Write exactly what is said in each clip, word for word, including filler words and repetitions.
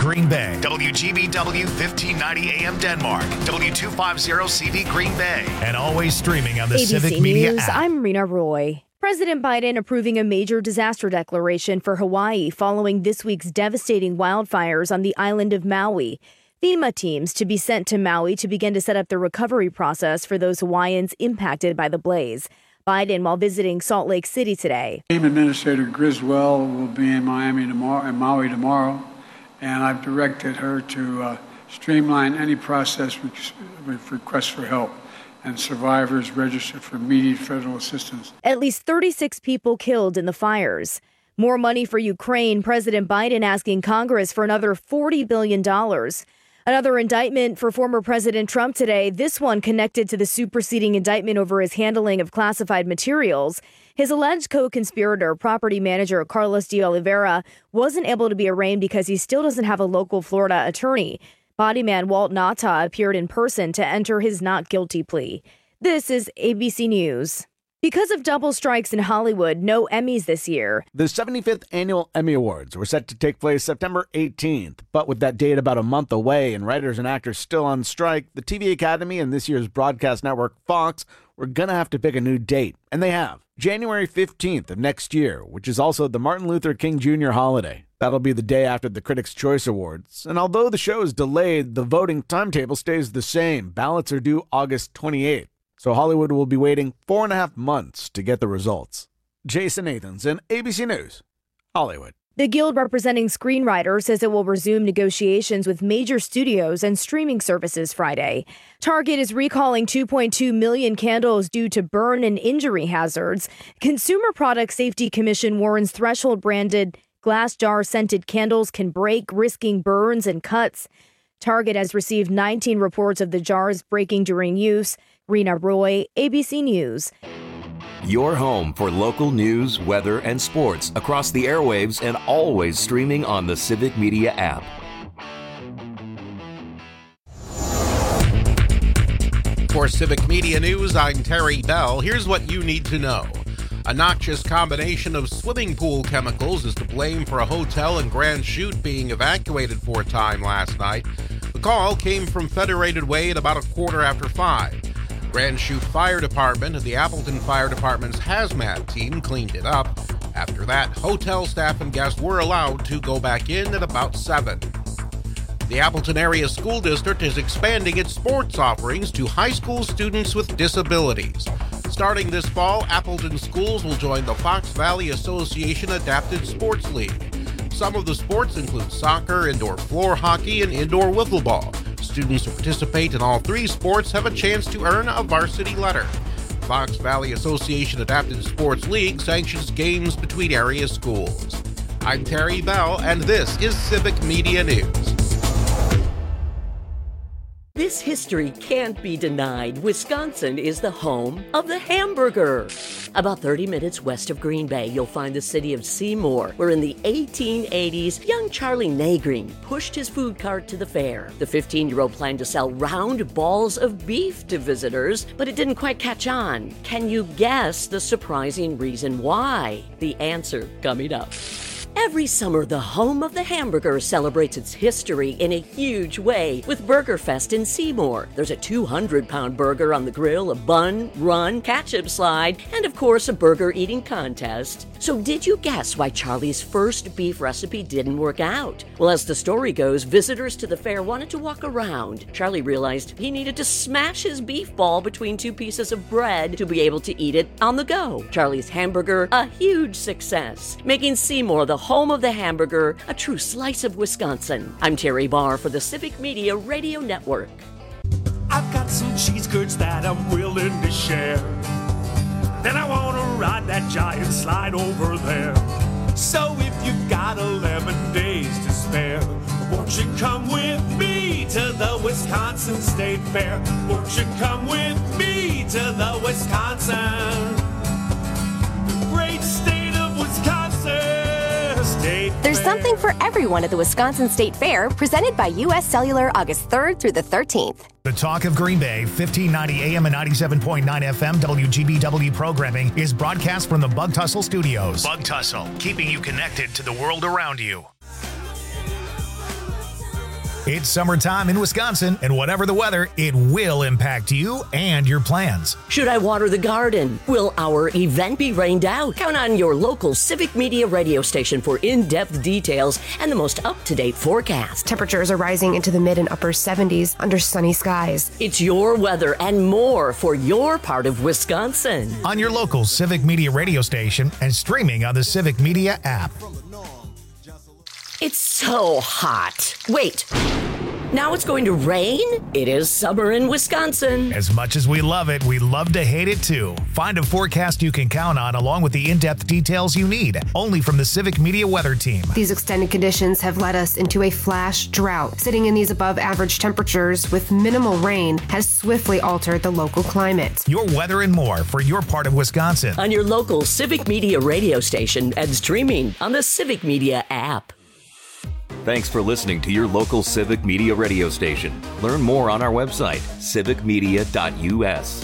Green Bay. W G B W fifteen ninety A M Denmark. W two fifty C V Green Bay. And always streaming on the A B C Civic Media News, app. I'm Rena Roy. President Biden approving a major disaster declaration for Hawaii following this week's devastating wildfires on the island of Maui. FEMA teams to be sent to Maui to begin to set up the recovery process for those Hawaiians impacted by the blaze. Biden while visiting Salt Lake City today. Team Administrator Griswold will be in Miami tomorrow, in Maui tomorrow, and I've directed her to uh, streamline any process with, with requests for help, and survivors register for immediate federal assistance. At least thirty-six people killed in the fires. More money for Ukraine. President Biden asking Congress for another forty billion dollars. Another indictment for former President Trump today, this one connected to the superseding indictment over his handling of classified materials. His alleged co-conspirator, property manager Carlos de Oliveira, wasn't able to be arraigned because he still doesn't have a local Florida attorney. Bodyman Walt Nauta appeared in person to enter his not guilty plea. This is A B C News. Because of double strikes in Hollywood, no Emmys this year. The seventy-fifth Annual Emmy Awards were set to take place September eighteenth, but with that date about a month away and writers and actors still on strike, the T V Academy and this year's broadcast network Fox were going to have to pick a new date, and they have. January fifteenth of next year, which is also the Martin Luther King Junior holiday. That'll be the day after the Critics' Choice Awards, and although the show is delayed, the voting timetable stays the same. Ballots are due August twenty-eighth. So Hollywood will be waiting four and a half months to get the results. Jason Nathanson, A B C News, Hollywood. The Guild representing screenwriters says it will resume negotiations with major studios and streaming services Friday. Target is recalling two point two million candles due to burn and injury hazards. Consumer Product Safety Commission warns Threshold branded glass jar scented candles can break, risking burns and cuts. Target has received nineteen reports of the jars breaking during use. Rena Roy, A B C News. Your home for local news, weather, and sports across the airwaves and always streaming on the Civic Media app. For Civic Media News, I'm Terry Bell. Here's what you need to know. A noxious combination of swimming pool chemicals is to blame for a hotel in Grand Chute being evacuated for a time last night. The call came from Federated Way at about a quarter after five. Grand Chute Fire Department and the Appleton Fire Department's hazmat team cleaned it up. After that, hotel staff and guests were allowed to go back in at about seven. The Appleton Area School District is expanding its sports offerings to high school students with disabilities. Starting this fall, Appleton schools will join the Fox Valley Association Adapted Sports League. Some of the sports include soccer, indoor floor hockey, and indoor wiffle ball. Students who participate in all three sports have a chance to earn a varsity letter. Fox Valley Association Adapted Sports League sanctions games between area schools. I'm Terry Bell, and this is Civic Media News. This history can't be denied. Wisconsin is the home of the hamburger. About thirty minutes west of Green Bay, you'll find the city of Seymour, where in the eighteen eighties, young Charlie Nagrin pushed his food cart to the fair. The fifteen-year-old planned to sell round balls of beef to visitors, but it didn't quite catch on. Can you guess the surprising reason why? The answer coming up. Every summer, the home of the hamburger celebrates its history in a huge way with Burger Fest in Seymour. There's a two hundred pound burger on the grill, a bun, run, ketchup slide, and of course a burger eating contest. So did you guess why Charlie's first beef recipe didn't work out? Well, as the story goes, visitors to the fair wanted to walk around. Charlie realized he needed to smash his beef ball between two pieces of bread to be able to eat it on the go. Charlie's hamburger, a huge success, making Seymour the home of the hamburger, a true slice of Wisconsin. I'm Terry Barr for the Civic Media Radio Network. I've got some cheese curds that I'm willing to share. Then I want to ride that giant slide over there. So if you've got eleven days to spare, won't you come with me to the Wisconsin State Fair? Won't you come with me to the Wisconsin, the great state of Wisconsin? There's something for everyone at the Wisconsin State Fair, presented by U S Cellular August third through the thirteenth. The Talk of Green Bay, fifteen ninety A M and ninety-seven point nine F M W G B W programming is broadcast from the Bug Tussle Studios. Bug Tussle, keeping you connected to the world around you. It's summertime in Wisconsin, and whatever the weather, it will impact you and your plans. Should I water the garden? Will our event be rained out? Count on your local Civic Media radio station for in-depth details and the most up-to-date forecast. Temperatures are rising into the mid and upper seventies under sunny skies. It's your weather and more for your part of Wisconsin. On your local Civic Media radio station and streaming on the Civic Media app. It's so hot. Wait. Now it's going to rain? It is summer in Wisconsin. As much as we love it, we love to hate it too. Find a forecast you can count on along with the in-depth details you need, only from the Civic Media weather team. These extended conditions have led us into a flash drought. Sitting in these above average temperatures with minimal rain has swiftly altered the local climate. Your weather and more for your part of Wisconsin. On your local Civic Media radio station and streaming on the Civic Media app. Thanks for listening to your local Civic Media radio station. Learn more on our website, civic media dot u s.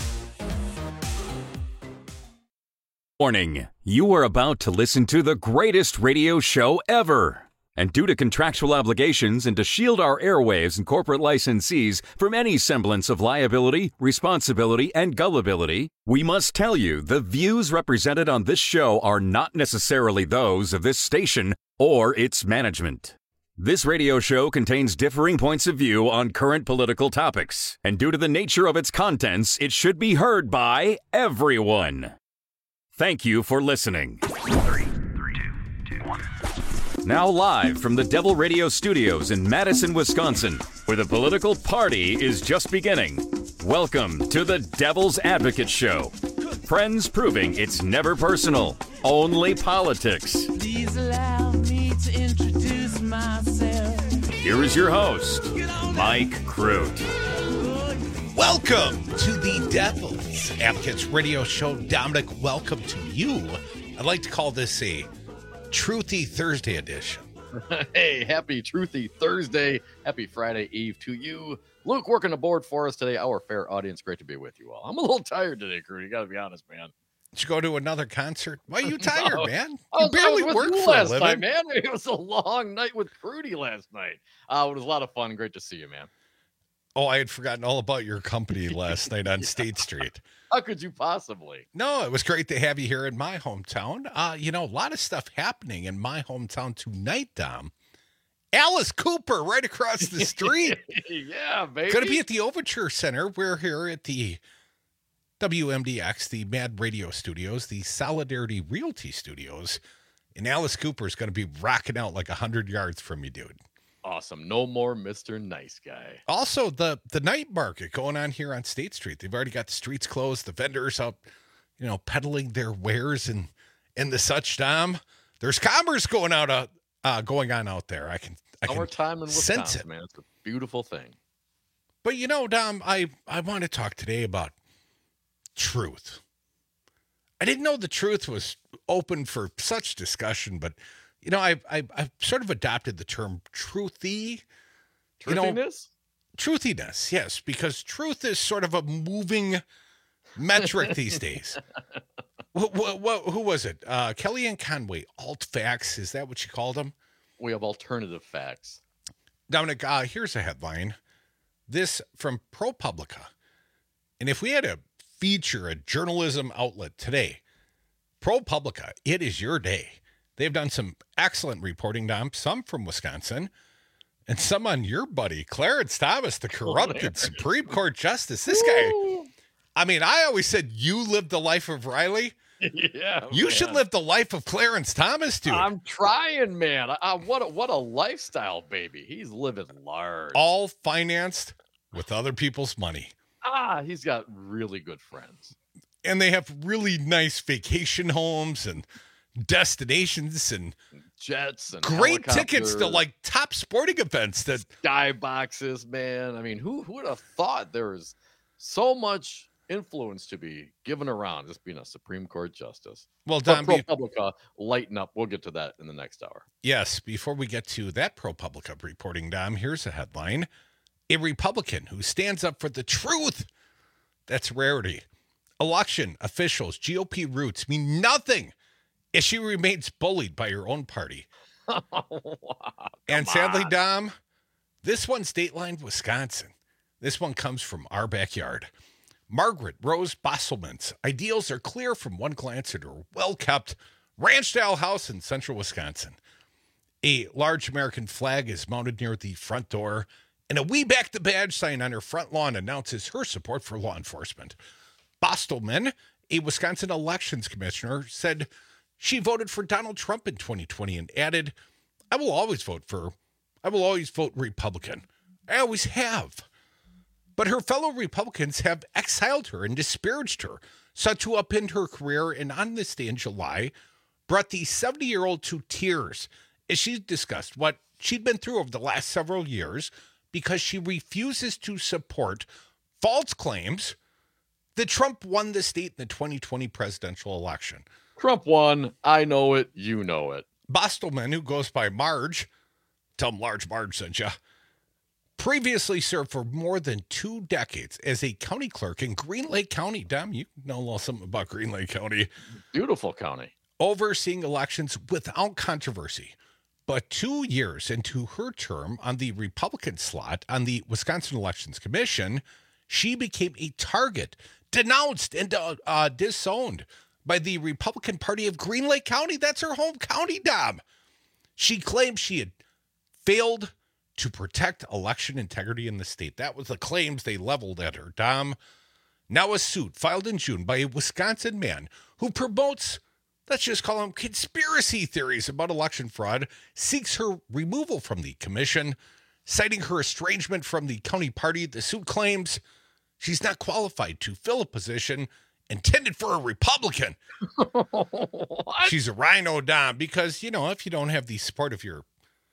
Warning, you are about to listen to the greatest radio show ever. And due to contractual obligations and to shield our airwaves and corporate licensees from any semblance of liability, responsibility, and gullibility, we must tell you the views represented on this show are not necessarily those of this station or its management. This radio show contains differing points of view on current political topics, and due to the nature of its contents, it should be heard by everyone. Thank you for listening. Three, three, two, two, one. Now live from the Devil Radio Studios in Madison, Wisconsin, where the political party is just beginning. Welcome to the Devil's Advocate Show. Friends proving it's never personal, only politics. Please allow me to introduce myself. Here is your host, Mike Crute. Welcome to the Devil's Advocates Radio Show. Dominic, welcome to you. I'd like to call this a Truthy Thursday edition. Hey, happy Truthy Thursday. Happy Friday Eve to you. Luke working the board for us today. Our fair audience. Great to be with you all. I'm a little tired today, Crute. You got to be honest, man. Did you go to another concert? Why are you tired, no, man? You I was, barely I was work with you for last a living. night, man. It was a long night with Crudy last night. Uh, it was a lot of fun. Great to see you, man. Oh, I had forgotten all about your company last night on State Street. How could you possibly? No, it was great to have you here in my hometown. Uh, you know, a lot of stuff happening in my hometown tonight, Dom. Alice Cooper right across the street. Yeah, baby. Going to be at the Overture Center. We're here at the W M D X, the Mad Radio Studios, the Solidarity Realty Studios. And Alice Cooper is going to be rocking out like one hundred yards from you, dude. Awesome. No more Mister Nice Guy. Also, the the night market going on here on State Street. They've already got the streets closed. The vendors out, you know, peddling their wares and and the such, Dom. There's commerce going out, uh, uh going on out there. I can, I can time in sense Wisconsin, it, man. It's a beautiful thing. But you know, Dom, I I want to talk today about truth. I didn't know the truth was open for such discussion, but you know, I've, I've, I've sort of adopted the term truthy. Truthiness? You know, truthiness, yes, because truth is sort of a moving metric these days. What, what, what, who was it? Uh, Kellyanne Conway, alt facts. Is that what you called them? We have alternative facts. Dominic, uh, here's a headline. This from ProPublica. And if we had to feature a journalism outlet today, ProPublica, it is your day. They've done some excellent reporting, Dom, some from Wisconsin, and some on your buddy, Clarence Thomas, the corrupted oh, Supreme Court Justice. This guy, I mean, I always said you lived the life of Riley. Yeah, you man. should live the life of Clarence Thomas, dude. I'm trying, man. I, I, what, a, what a lifestyle, baby. He's living large. All financed with other people's money. Ah, he's got really good friends. And they have really nice vacation homes and destinations and jets and great tickets to like top sporting events, that sky boxes, man. I mean, who, who would have thought there was so much influence to be given around just being a Supreme Court justice? Well, Don, ProPublica, lighten up. We'll get to that in the next hour. Yes. Before we get to that ProPublica reporting, Dom, here's a headline. A Republican who stands up for the truth. That's rarity. Election officials, G O P roots mean nothing if she remains bullied by her own party. Oh, wow. And sadly, on. Dom, This one's Dateline, Wisconsin. This one comes from our backyard. Margaret Rose Bosselman's ideals are clear from one glance at her well-kept ranch-style house in central Wisconsin. A large American flag is mounted near the front door, and a We Back the Badge sign on her front lawn announces her support for law enforcement. Bostelman, a Wisconsin elections commissioner, said she voted for Donald Trump in twenty twenty and added, I will always vote for, I will always vote Republican. I always have. But her fellow Republicans have exiled her and disparaged her, sought to upend her career, and on this day in July, brought the seventy-year-old to tears as she discussed what she'd been through over the last several years because she refuses to support false claims that Trump won the state in the twenty twenty presidential election. Trump won. I know it. You know it. Bostelman, who goes by Marge, tell him Large Marge sent you, previously served for more than two decades as a county clerk in Green Lake County. Dom, you know a little something about Green Lake County. Beautiful county. Overseeing elections without controversy. But two years into her term on the Republican slot on the Wisconsin Elections Commission, she became a target, denounced and uh, uh, disowned by the Republican Party of Green Lake County. That's her home county, Dom. She claimed she had failed to protect election integrity in the state. That was the claims they leveled at her, Dom. Now a suit filed in June by a Wisconsin man who promotes, let's just call him conspiracy theories about election fraud, seeks her removal from the commission, citing her estrangement from the county party. The suit claims she's not qualified to fill a position intended for a Republican. She's a rhino, Dom, because, you know, if you don't have the support of your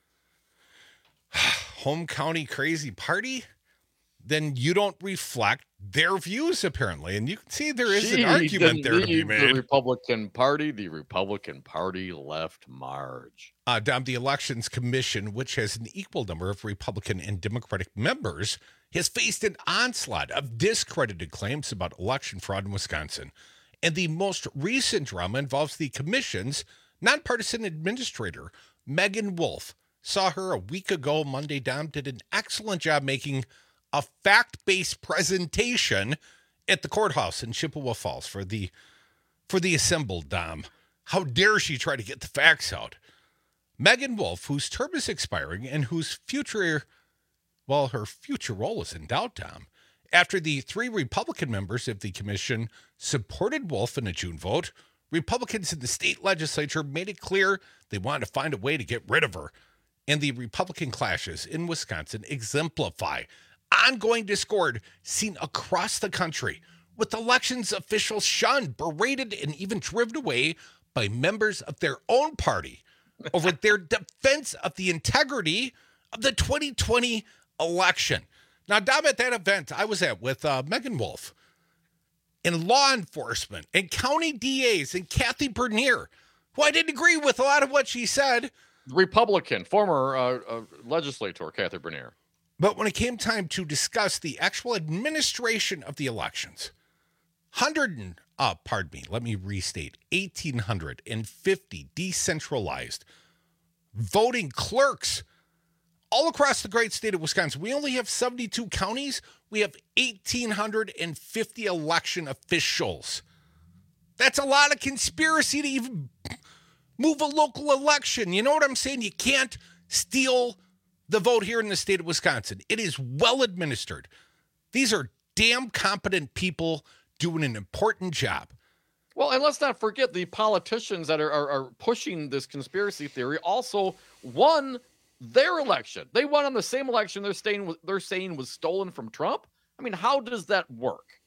home county crazy party, then you don't reflect their views, apparently. And you can see there is She an argument there to be didn't leave made. The Republican Party, the Republican Party left Marge. Uh, Dom, the Elections Commission, which has an equal number of Republican and Democratic members, has faced an onslaught of discredited claims about election fraud in Wisconsin. And the most recent drama involves the commission's nonpartisan administrator, Megan Wolf. Saw her a week ago Monday. Dom did an excellent job making a fact-based presentation at the courthouse in Chippewa Falls for the for the assembled, Dom. How dare she try to get the facts out? Megan Wolf, whose term is expiring and whose future, well, her future role is in doubt, Dom, after the three Republican members of the commission supported Wolf in a June vote, Republicans in the state legislature made it clear they wanted to find a way to get rid of her. And the Republican clashes in Wisconsin exemplify ongoing discord seen across the country, with elections officials shunned, berated, and even driven away by members of their own party over their defense of the integrity of the twenty twenty election. Now, Dom, at that event I was at with uh, Megan Wolf and law enforcement and county D As and Kathy Bernier, who I didn't agree with a lot of what she said. Republican, former uh, uh, legislator, Kathy Bernier. But when it came time to discuss the actual administration of the elections, hundred, uh, pardon me, let me restate, one thousand eight hundred fifty decentralized voting clerks all across the great state of Wisconsin. We only have seventy-two counties. We have one thousand eight hundred fifty election officials. That's a lot of conspiracy to even move a local election. You know what I'm saying? You can't steal the vote here in the state of Wisconsin. It is well administered. These are damn competent people doing an important job. Well, and let's not forget the politicians that are, are, are pushing this conspiracy theory also won their election. They won on the same election they're saying, they're saying was stolen from Trump. I mean, how does that work?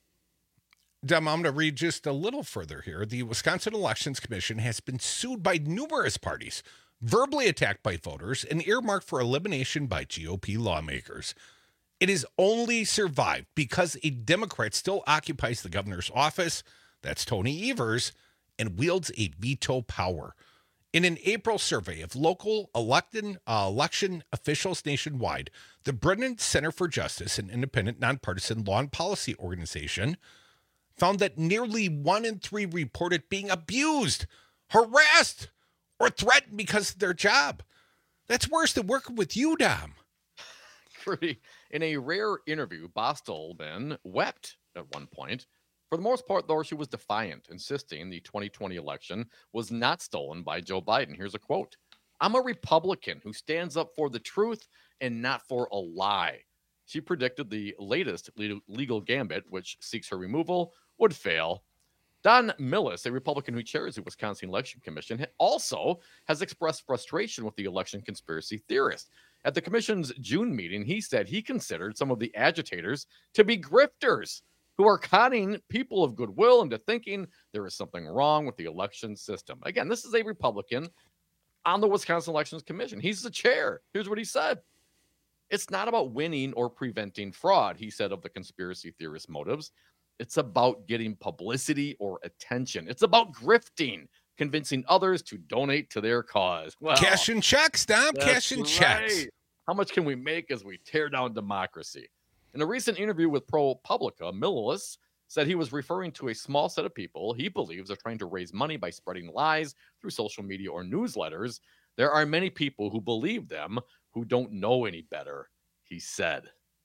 Dom, I'm going to read just a little further here. The Wisconsin Elections Commission has been sued by numerous parties, verbally attacked by voters, and earmarked for elimination by G O P lawmakers. It has only survived because a Democrat still occupies the governor's office, that's Tony Evers, and wields a veto power. In an April survey of local elected, uh, election officials nationwide, the Brennan Center for Justice, an independent, nonpartisan law and policy organization, found that nearly one in three reported being abused, harassed, or threatened because of their job. That's worse than working with you, Dom. pretty, in a rare interview, Bostelman wept at one point. For the most part, though, she was defiant, insisting the twenty twenty election was not stolen by Joe Biden. Here's a quote. I'm a Republican who stands up for the truth and not for a lie. She predicted the latest legal gambit, which seeks her removal, would fail. Don Millis, a Republican who chairs the Wisconsin Election Commission, also has expressed frustration with the election conspiracy theorists. At the commission's June meeting, he said he considered some of the agitators to be grifters who are conning people of goodwill into thinking there is something wrong with the election system. Again, this is a Republican on the Wisconsin Elections Commission. He's the chair. Here's what he said. It's not about winning or preventing fraud, he said, of the conspiracy theorist motives. It's about getting publicity or attention. It's about grifting, convincing others to donate to their cause. Well, cashing checks, Dom. Cashing right. checks. How much can we make as we tear down democracy? In a recent interview with ProPublica, Millis said he was referring to a small set of people he believes are trying to raise money by spreading lies through social media or newsletters. There are many people who believe them who don't know any better, he said.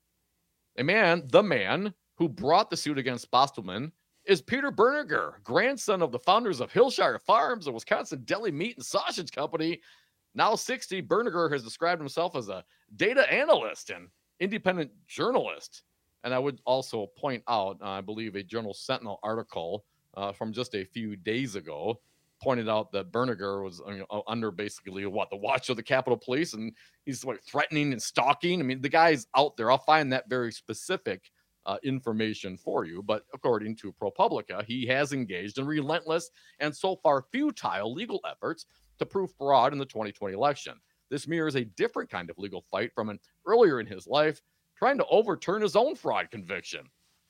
A man, the man who brought the suit against Bostelman is Peter Berniger, grandson of the founders of Hillshire Farms, a Wisconsin deli meat and sausage company. Now sixty, Berniger has described himself as a data analyst and independent journalist. And I would also point out, uh, I believe, a Journal Sentinel article uh, from just a few days ago pointed out that Berniger was you know, under basically what the watch of the Capitol Police, and he's like threatening and stalking. I mean, the guy's out there. I'll find that very specific uh, information for you. But according to ProPublica, he has engaged in relentless and so far futile legal efforts to prove fraud in the twenty twenty election. This mirrors a different kind of legal fight from an earlier in his life, trying to overturn his own fraud conviction.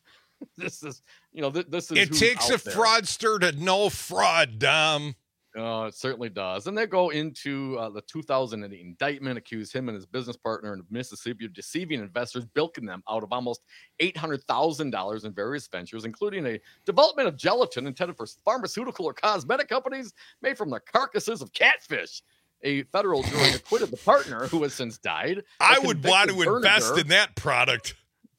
This is, you know, th- this is. It takes a there. fraudster to know fraud, Dom. Oh, it certainly does. And they go into uh, the two thousand indictment, accuse him and his business partner in Mississippi of deceiving investors, bilking them out of almost eight hundred thousand dollars in various ventures, including a development of gelatin intended for pharmaceutical or cosmetic companies made from the carcasses of catfish. A federal jury acquitted the partner, who has since died. I would want to Berniger, invest in that product.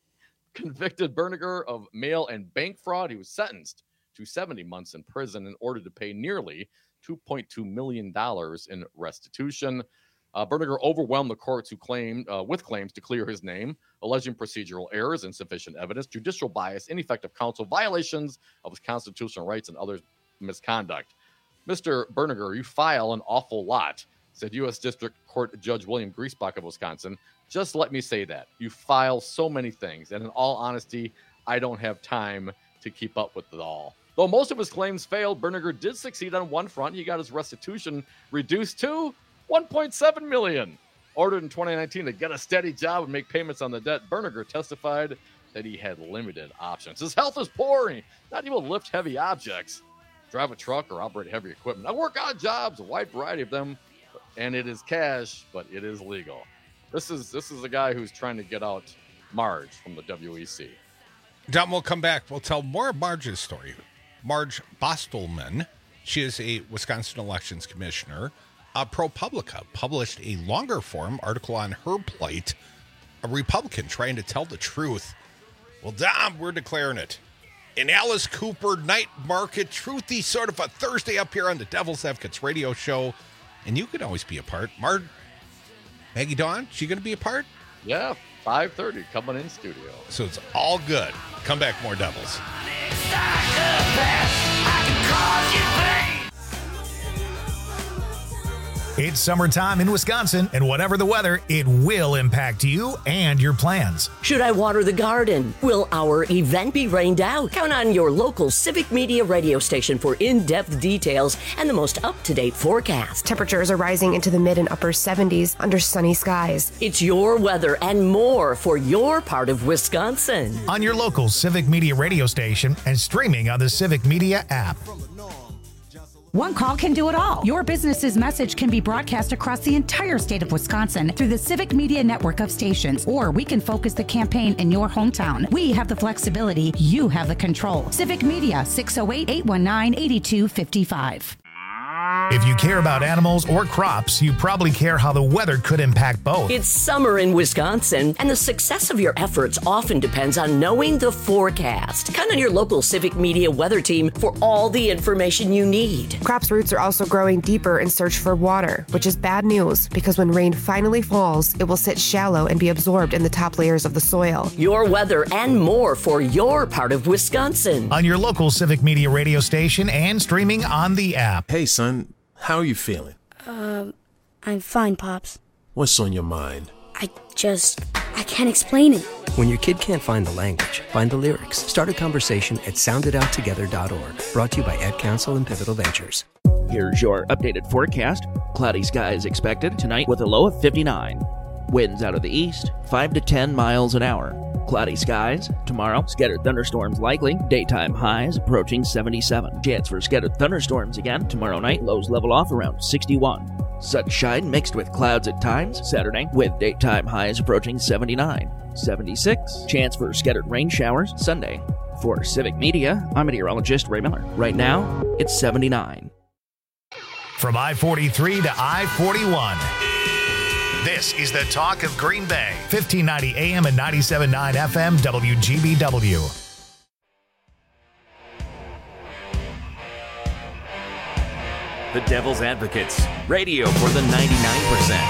Convicted Berniger of mail and bank fraud. He was sentenced to seventy months in prison in order to pay nearly two point two million dollars in restitution. Uh, Berniger overwhelmed the courts who claimed, uh, with claims to clear his name, alleging procedural errors, insufficient evidence, judicial bias, ineffective counsel, violations of his constitutional rights, and other misconduct. Mister Berniger, you file an awful lot, said U S District Court Judge William Griesbach of Wisconsin. Just let me say that. You file so many things, and in all honesty, I don't have time to keep up with it all. Though most of his claims failed, Berniger did succeed on one front. He got his restitution reduced to one point seven million dollars. Ordered in twenty nineteen to get a steady job and make payments on the debt, Berniger testified that he had limited options. His health is poor, and he's not able to lift heavy objects, drive a truck, or operate heavy equipment. I work odd jobs, a wide variety of them, and it is cash, but it is legal. This is this is a guy who's trying to get out Marge from the W E C. Dom, we'll come back. We'll tell more of Marge's story. Marge Bostelman, she is a Wisconsin Elections Commissioner. Uh, ProPublica published a longer form article on her plight, a Republican trying to tell the truth. Well, Dom, we're declaring it. An Alice Cooper night market truthy sort of a Thursday up here on the Devil's Advocates radio show. And you can always be a part. Marge, Maggie Dawn, she going to be a part? Yeah, five thirty coming in studio. So it's all good. Come back, more Devils. It's summertime in Wisconsin, and whatever the weather, it will impact you and your plans. Should I water the garden? Will our event be rained out? Count on your local Civic Media radio station for in-depth details and the most up-to-date forecast. Temperatures are rising into the mid and upper seventies under sunny skies. It's your weather and more for your part of Wisconsin. On your local Civic Media radio station and streaming on the Civic Media app. One call can do it all. Your business's message can be broadcast across the entire state of Wisconsin through the Civic Media network of stations, or we can focus the campaign in your hometown. We have the flexibility. You have the control. Civic Media, six oh eight, eight one nine, eight two five five. If you care about animals or crops, you probably care how the weather could impact both. It's summer in Wisconsin, and the success of your efforts often depends on knowing the forecast. Count on your local Civic Media weather team for all the information you need. Crops' roots are also growing deeper in search for water, which is bad news because when rain finally falls, it will sit shallow and be absorbed in the top layers of the soil. Your weather and more for your part of Wisconsin. On your local Civic Media radio station and streaming on the app. Hey, son. How are you feeling? Uh, I'm fine, Pops. What's on your mind? I just, I can't explain it. When your kid can't find the language, find the lyrics. Start a conversation at sound it out together dot org. Brought to you by Ad Council and Pivotal Ventures. Here's your updated forecast. Cloudy skies expected tonight with a low of fifty-nine. Winds out of the east, five to ten miles an hour. Cloudy skies. Tomorrow, scattered thunderstorms likely. Daytime highs approaching seventy-seven. Chance for scattered thunderstorms again tomorrow night. Lows level off around sixty-one. Sunshine mixed with clouds at times. Saturday, with daytime highs approaching seventy-nine. seventy-six. Chance for scattered rain showers Sunday. For Civic Media, I'm meteorologist Ray Miller. Right now, it's seventy-nine. From I forty-three to I forty-one. This is the talk of Green Bay, fifteen ninety A M and ninety-seven point nine F M W G B W. The Devil's Advocates, radio for the ninety-nine percent.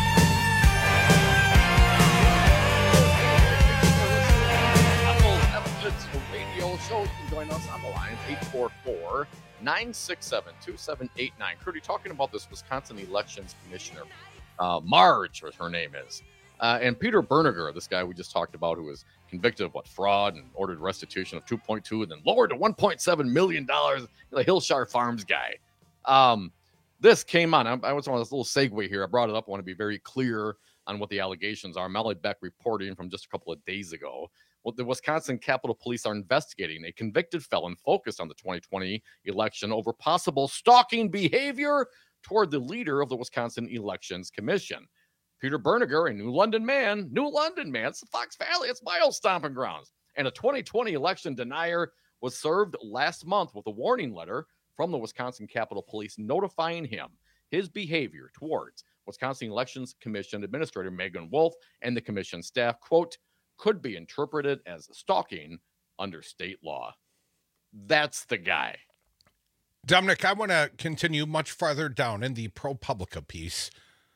Devil's Advocates radio show. You can join us on the line, eight four four, nine six seven, two seven eight nine. Crudy, talking about this Wisconsin Elections Commissioner. Uh, Marge, what her name is. Uh, and Peter Berniger, this guy we just talked about, who was convicted of what, fraud and ordered restitution of two point two and then lowered to one point seven million dollars, the Hillshire Farms guy. Um, this came on. I, I was on this little segue here. I brought it up. I want to be very clear on what the allegations are. Molly Beck reporting from just a couple of days ago. Well, the Wisconsin Capitol Police are investigating a convicted felon focused on the twenty twenty election over possible stalking behavior toward the leader of the Wisconsin Elections Commission. Peter Berniger, a New London man, New London man, it's the Fox Valley, it's my old stomping grounds, and a twenty twenty election denier, was served last month with a warning letter from the Wisconsin Capitol Police notifying him his behavior towards Wisconsin Elections Commission Administrator Megan Wolf and the commission staff, quote, could be interpreted as stalking under state law. That's the guy. Dominic, I want to continue much farther down in the ProPublica piece.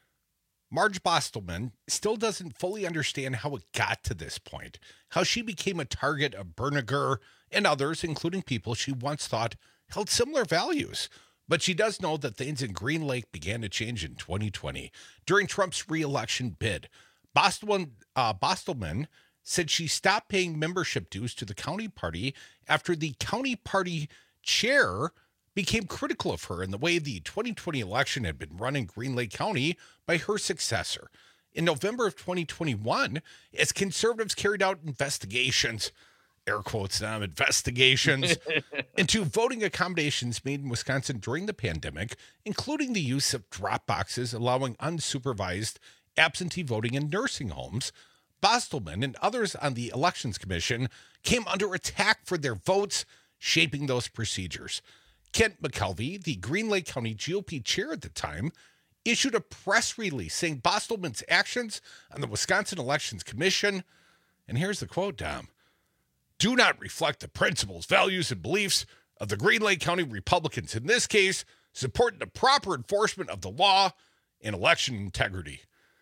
Marge Bostelman still doesn't fully understand how it got to this point, how she became a target of Berniger and others, including people she once thought held similar values. But she does know that things in Green Lake began to change in twenty twenty during Trump's re-election bid. Bostelman, uh, Bostelman said she stopped paying membership dues to the county party after the county party chair became critical of her and the way the twenty twenty election had been run in Green Lake County by her successor. In November of twenty twenty-one, as conservatives carried out investigations, air quotes now, investigations, into voting accommodations made in Wisconsin during the pandemic, including the use of drop boxes allowing unsupervised absentee voting in nursing homes, Bostelman and others on the Elections Commission came under attack for their votes shaping those procedures. Kent McKelvey, the Green Lake County G O P chair at the time, issued a press release saying Bostelman's actions on the Wisconsin Elections Commission, and here's the quote, Dom, do not reflect the principles, values, and beliefs of the Green Lake County Republicans. In this case, supporting the proper enforcement of the law and election integrity.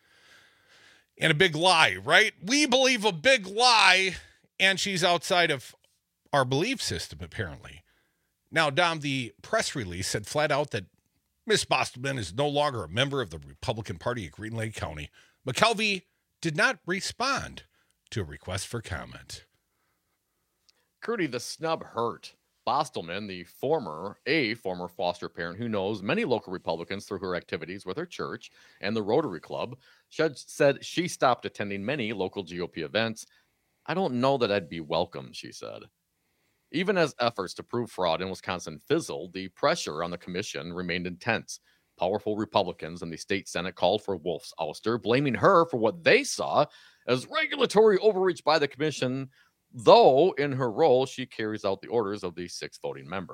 And a big lie, right? We believe a big lie, and she's outside of our belief system, apparently. Now, Dom, the press release said flat out that Miz Bostelman is no longer a member of the Republican Party of Green Lake County. McKelvey did not respond to a request for comment. Crudy, the snub hurt. Bostelman, the former, a former foster parent who knows many local Republicans through her activities with her church and the Rotary Club, said she stopped attending many local G O P events. I don't know that I'd be welcome, she said. Even as efforts to prove fraud in Wisconsin fizzled, the pressure on the commission remained intense. Powerful Republicans in the state Senate called for Wolf's ouster, blaming her for what they saw as regulatory overreach by the commission, though in her role, she carries out the orders of the six voting members.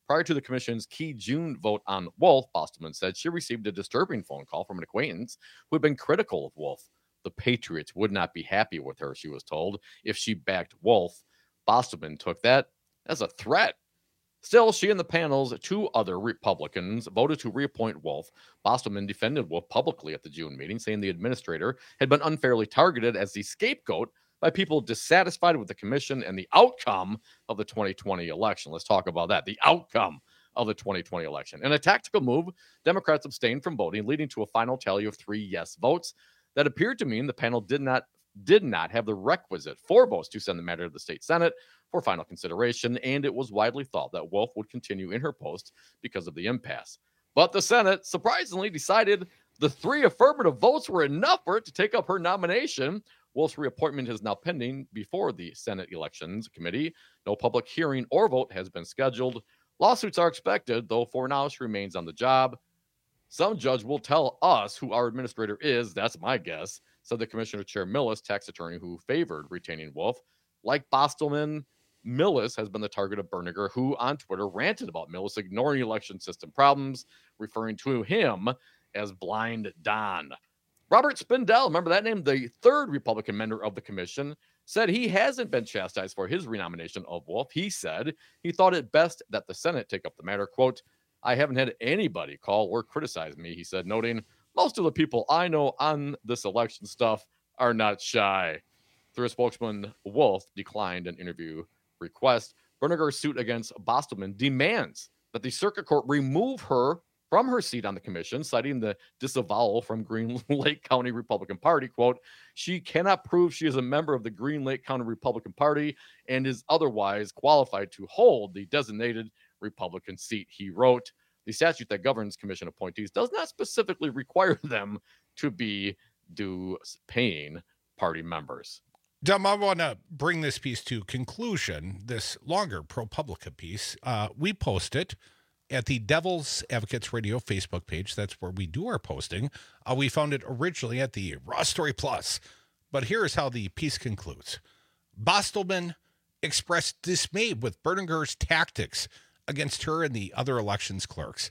Prior to the commission's key June vote on Wolf, Bostelman said she received a disturbing phone call from an acquaintance who had been critical of Wolf. The Patriots would not be happy with her, she was told, if she backed Wolf. Bostelman took that as a threat. Still, she and the panel's two other Republicans voted to reappoint Wolf. Bostelman defended Wolf publicly at the June meeting, saying the administrator had been unfairly targeted as the scapegoat by people dissatisfied with the commission and the outcome of the twenty twenty election. Let's talk about that. The outcome of the twenty twenty election. In a tactical move, Democrats abstained from voting, leading to a final tally of three yes votes that appeared to mean the panel did not did not have the requisite four votes to send the matter to the state Senate for final consideration, and it was widely thought that Wolf would continue in her post because of the impasse. But the Senate surprisingly decided the three affirmative votes were enough for it to take up her nomination. Wolf's reappointment is now pending before the Senate Elections Committee. No public hearing or vote has been scheduled. Lawsuits are expected, though for now she remains on the job. Some judge will tell us who our administrator is. That's my guess, said the Commissioner Chair Millis, tax attorney who favored retaining Wolf. Like Bostelman, Millis has been the target of Berniger, who on Twitter ranted about Millis ignoring election system problems, referring to him as Blind Don. Robert Spindell, remember that name, the third Republican member of the commission, said he hasn't been chastised for his renomination of Wolf. He said he thought it best that the Senate take up the matter. Quote, I haven't had anybody call or criticize me, he said, noting most of the people I know on this election stuff are not shy. Through a spokesman, Wolf declined an interview request. Berniger's suit against Bostelman demands that the circuit court remove her from her seat on the commission, citing the disavowal from Green Lake County Republican Party. Quote, she cannot prove she is a member of the Green Lake County Republican Party and is otherwise qualified to hold the designated Republican seat, he wrote. The statute that governs commission appointees does not specifically require them to be due paying party members. Dom, I want to bring this piece to conclusion, this longer ProPublica piece. Uh, we post it at the Devil's Advocates Radio Facebook page. That's where we do our posting. Uh, we found it originally at the Raw Story Plus. But here's how the piece concludes. Bostelman expressed dismay with Berniger's tactics against her and the other elections clerks.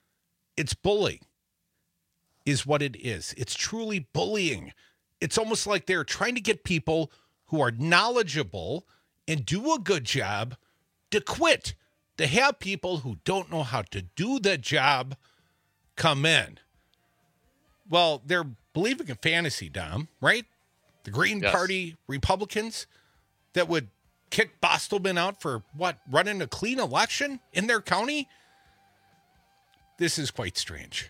It's bullying is what it is. It's truly bullying. It's almost like they're trying to get people who are knowledgeable and do a good job to quit, to have people who don't know how to do the job come in. Well, they're believing in fantasy, Dom, right? The Green yes. Party Republicans that would kick Bostelman out for, what, running a clean election in their county? This is quite strange.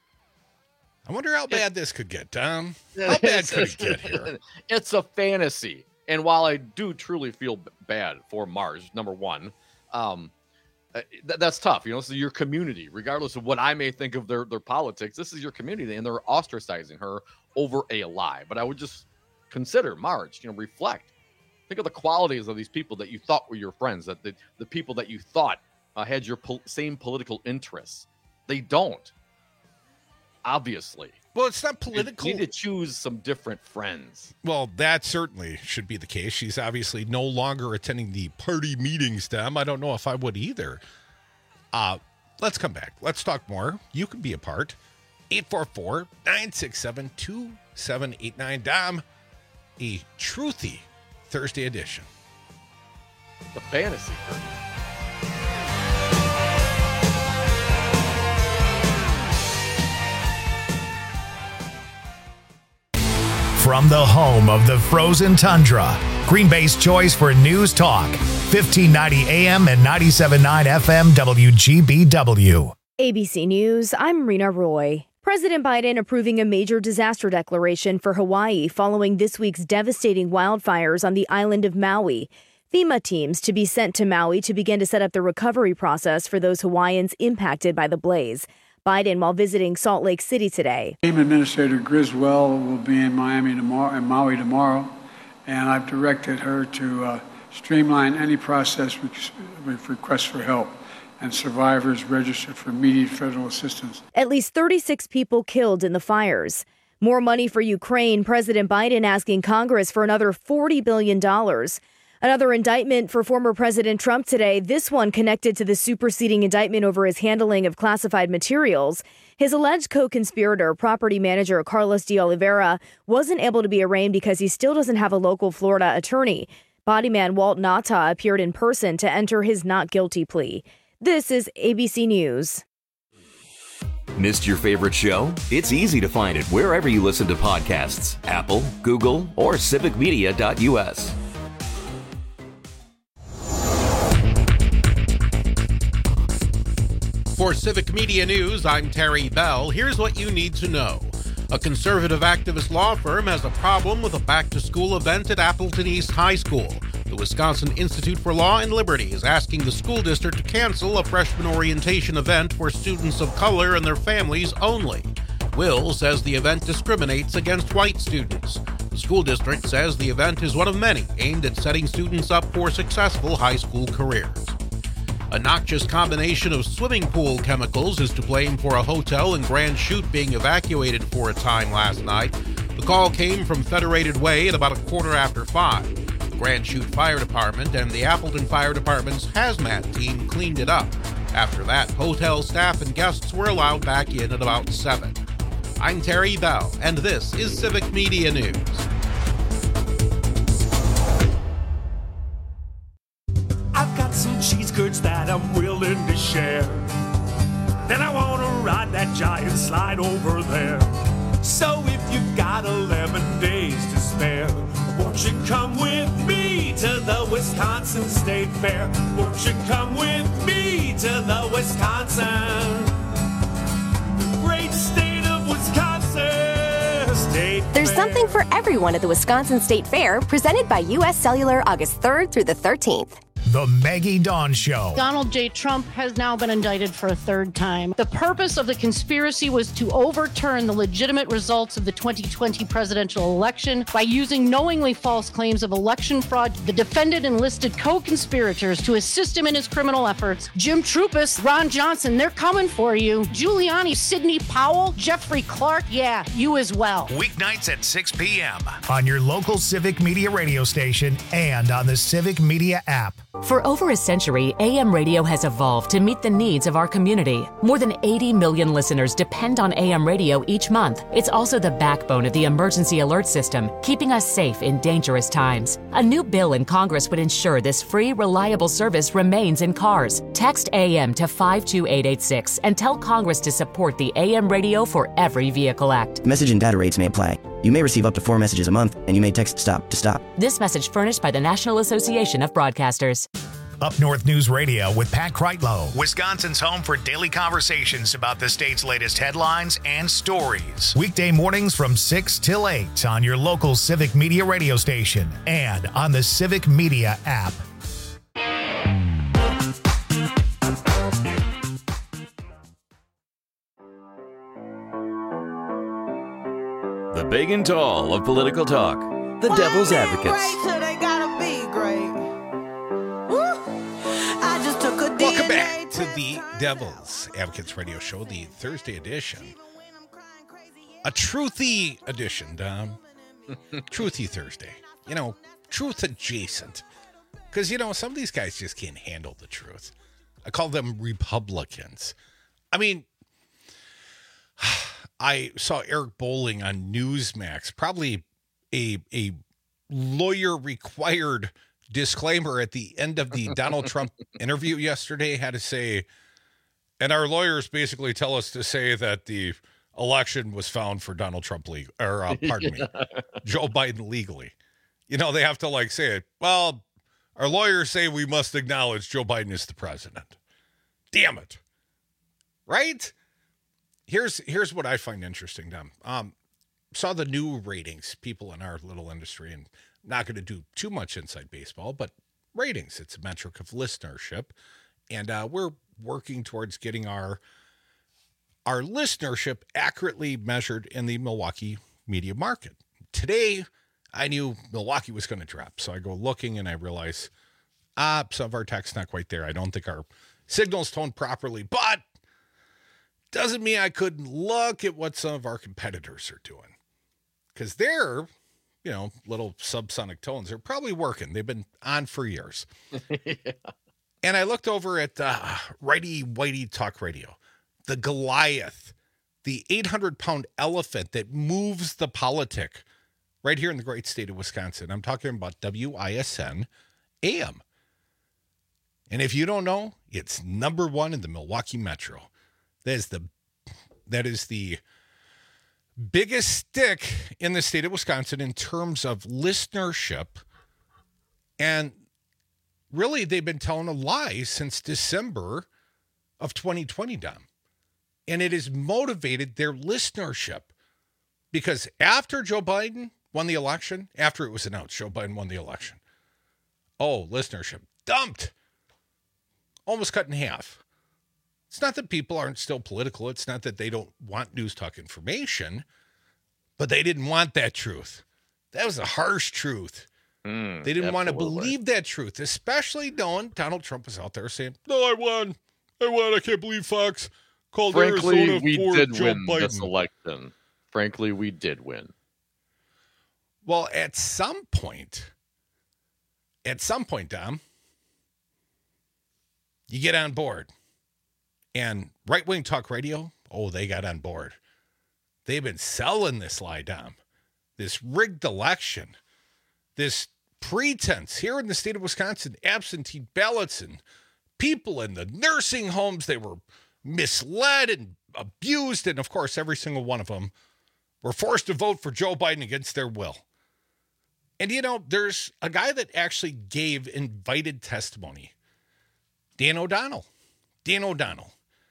I wonder how bad this could get, Tom. How bad could it get here? It's a fantasy. And while I do truly feel bad for Marge, number one, um, th- that's tough. You know, this is your community. Regardless of what I may think of their, their politics, this is your community, and they're ostracizing her over a lie. But I would just consider, Marge, you know, reflect. Think of the qualities of these people that you thought were your friends, that the, the people that you thought uh, had your pol- same political interests. They don't. Obviously. Well, it's not political. You need to choose some different friends. Well, that certainly should be the case. She's obviously no longer attending the party meetings, Tom. I don't know if I would either. Uh, let's come back. Let's talk more. You can be a part. eight four four, nine six seven, two seven eight nine. Dom, a truthy Thursday edition. The fantasy version. From the home of the frozen tundra, Green Bay's choice for news talk, fifteen ninety A M and ninety-seven point nine F M W G B W. A B C News, I'm Rena Roy. President Biden approving a major disaster declaration for Hawaii following this week's devastating wildfires on the island of Maui. FEMA teams to be sent to Maui to begin to set up the recovery process for those Hawaiians impacted by the blaze. Biden while visiting Salt Lake City today. Team Administrator Griswold will be in Miami tomorrow, in Maui tomorrow, and I've directed her to uh, streamline any process with, with requests for help and survivors registered for immediate federal assistance. At least thirty-six people killed in the fires. More money for Ukraine, President Biden asking Congress for another forty billion dollars. Another indictment for former President Trump today, this one connected to the superseding indictment over his handling of classified materials. His alleged co-conspirator, property manager Carlos de Oliveira, wasn't able to be arraigned because he still doesn't have a local Florida attorney. Bodyman Walt Nata appeared in person to enter his not guilty plea. This is A B C News. Missed your favorite show? It's easy to find it wherever you listen to podcasts. Apple, Google, or civic media dot U S. For Civic Media News, I'm Terry Bell. Here's what you need to know. A conservative activist law firm has a problem with a back-to-school event at Appleton East High School. The Wisconsin Institute for Law and Liberty is asking the school district to cancel a freshman orientation event for students of color and their families only. Will says the event discriminates against white students. The school district says the event is one of many aimed at setting students up for successful high school careers. A noxious combination of swimming pool chemicals is to blame for a hotel in Grand Chute being evacuated for a time last night. The call came from Federated Way at about a quarter after five. The Grand Chute Fire Department and the Appleton Fire Department's hazmat team cleaned it up. After that, hotel staff and guests were allowed back in at about seven. I'm Terry Bell, and this is Civic Media News. I've got some cheese curds that I'm willing to share. Then I want to ride that giant slide over there. So if you've got eleven days to spare, won't you come with me to the Wisconsin State Fair? Won't you come with me to the Wisconsin, the great state of Wisconsin State There's Fair. something for everyone at the Wisconsin State Fair, presented by U S Cellular August third through the thirteenth. The Maggie Dawn Show. Donald J. Trump has now been indicted for a third time. The purpose of the conspiracy was to overturn the legitimate results of the twenty twenty presidential election by using knowingly false claims of election fraud. The defendant enlisted co-conspirators to assist him in his criminal efforts. Jim Trupis, Ron Johnson, they're coming for you. Giuliani, Sidney Powell, Jeffrey Clark, yeah, you as well. Weeknights at six p.m. on your local Civic Media radio station and on the Civic Media app. For over a century, A M radio has evolved to meet the needs of our community. More than eighty million listeners depend on A M radio each month. It's also the backbone of the emergency alert system, keeping us safe in dangerous times. A new bill in Congress would ensure this free, reliable service remains in cars. Text A M to five two eight eight six and tell Congress to support the A M Radio for Every Vehicle Act. Message and data rates may apply. You may receive up to four messages a month, and you may text STOP to stop. This message furnished by the National Association of Broadcasters. Up North News Radio with Pat Kreitlow, Wisconsin's home for daily conversations about the state's latest headlines and stories. Weekday mornings from six till eight on your local Civic Media radio station and on the Civic Media app. The big and tall of political talk. The Devil's Advocates. Welcome back to the Devil's Advocates radio show, the Thursday edition. A truthy edition, Dom. Truthy Thursday. You know, truth adjacent. Because, you know, some of these guys just can't handle the truth. I call them Republicans. I mean, I saw Eric Bolling on Newsmax, probably a a lawyer-required disclaimer at the end of the Donald Trump interview yesterday, had to say, and our lawyers basically tell us to say that the election was found for Donald Trump legal, or uh, pardon me, Joe Biden legally. You know, they have to like say it. Well, our lawyers say we must acknowledge Joe Biden is the president. Damn it. Right? Here's here's what I find interesting, Dom. Um, saw the new ratings, people in our little industry, and not going to do too much inside baseball, but ratings. It's a metric of listenership, and uh, we're working towards getting our our listenership accurately measured in the Milwaukee media market. Today, I knew Milwaukee was going to drop, so I go looking and I realize, ah, some of our tech's not quite there. I don't think our signal's toned properly, but doesn't mean I couldn't look at what some of our competitors are doing, because they're you know, little subsonic tones. They're probably working. They've been on for years. Yeah. And I looked over at uh, Righty Whitey Talk Radio, the Goliath, the eight hundred pound elephant that moves the politic right here in the great state of Wisconsin. I'm talking about W I S N A M. And if you don't know, it's number one in the Milwaukee Metro. That is the that is the biggest stick in the state of Wisconsin in terms of listenership. And really, they've been telling a lie since December of twenty twenty, Dom. And it has motivated their listenership. Because after Joe Biden won the election, after it was announced Joe Biden won the election, oh, listenership dumped. Almost cut in half. It's not that people aren't still political. It's not that they don't want news talk information, but they didn't want that truth. That was a harsh truth. Mm, they didn't absolutely. want to believe that truth, especially knowing Donald Trump was out there saying, no, I won. I won. I can't believe Fox called Frankly, Arizona we for did Joe win Biden. This election. Frankly, we did win. Well, at some point, at some point, Dom, you get on board. And Right Wing Talk Radio, oh, they got on board. They've been selling this lie, Dom. This rigged election. This pretense here in the state of Wisconsin, absentee ballots and people in the nursing homes, they were misled and abused. And, of course, every single one of them were forced to vote for Joe Biden against their will. And, you know, there's a guy that actually gave invited testimony. Dan O'Donnell. Dan O'Donnell.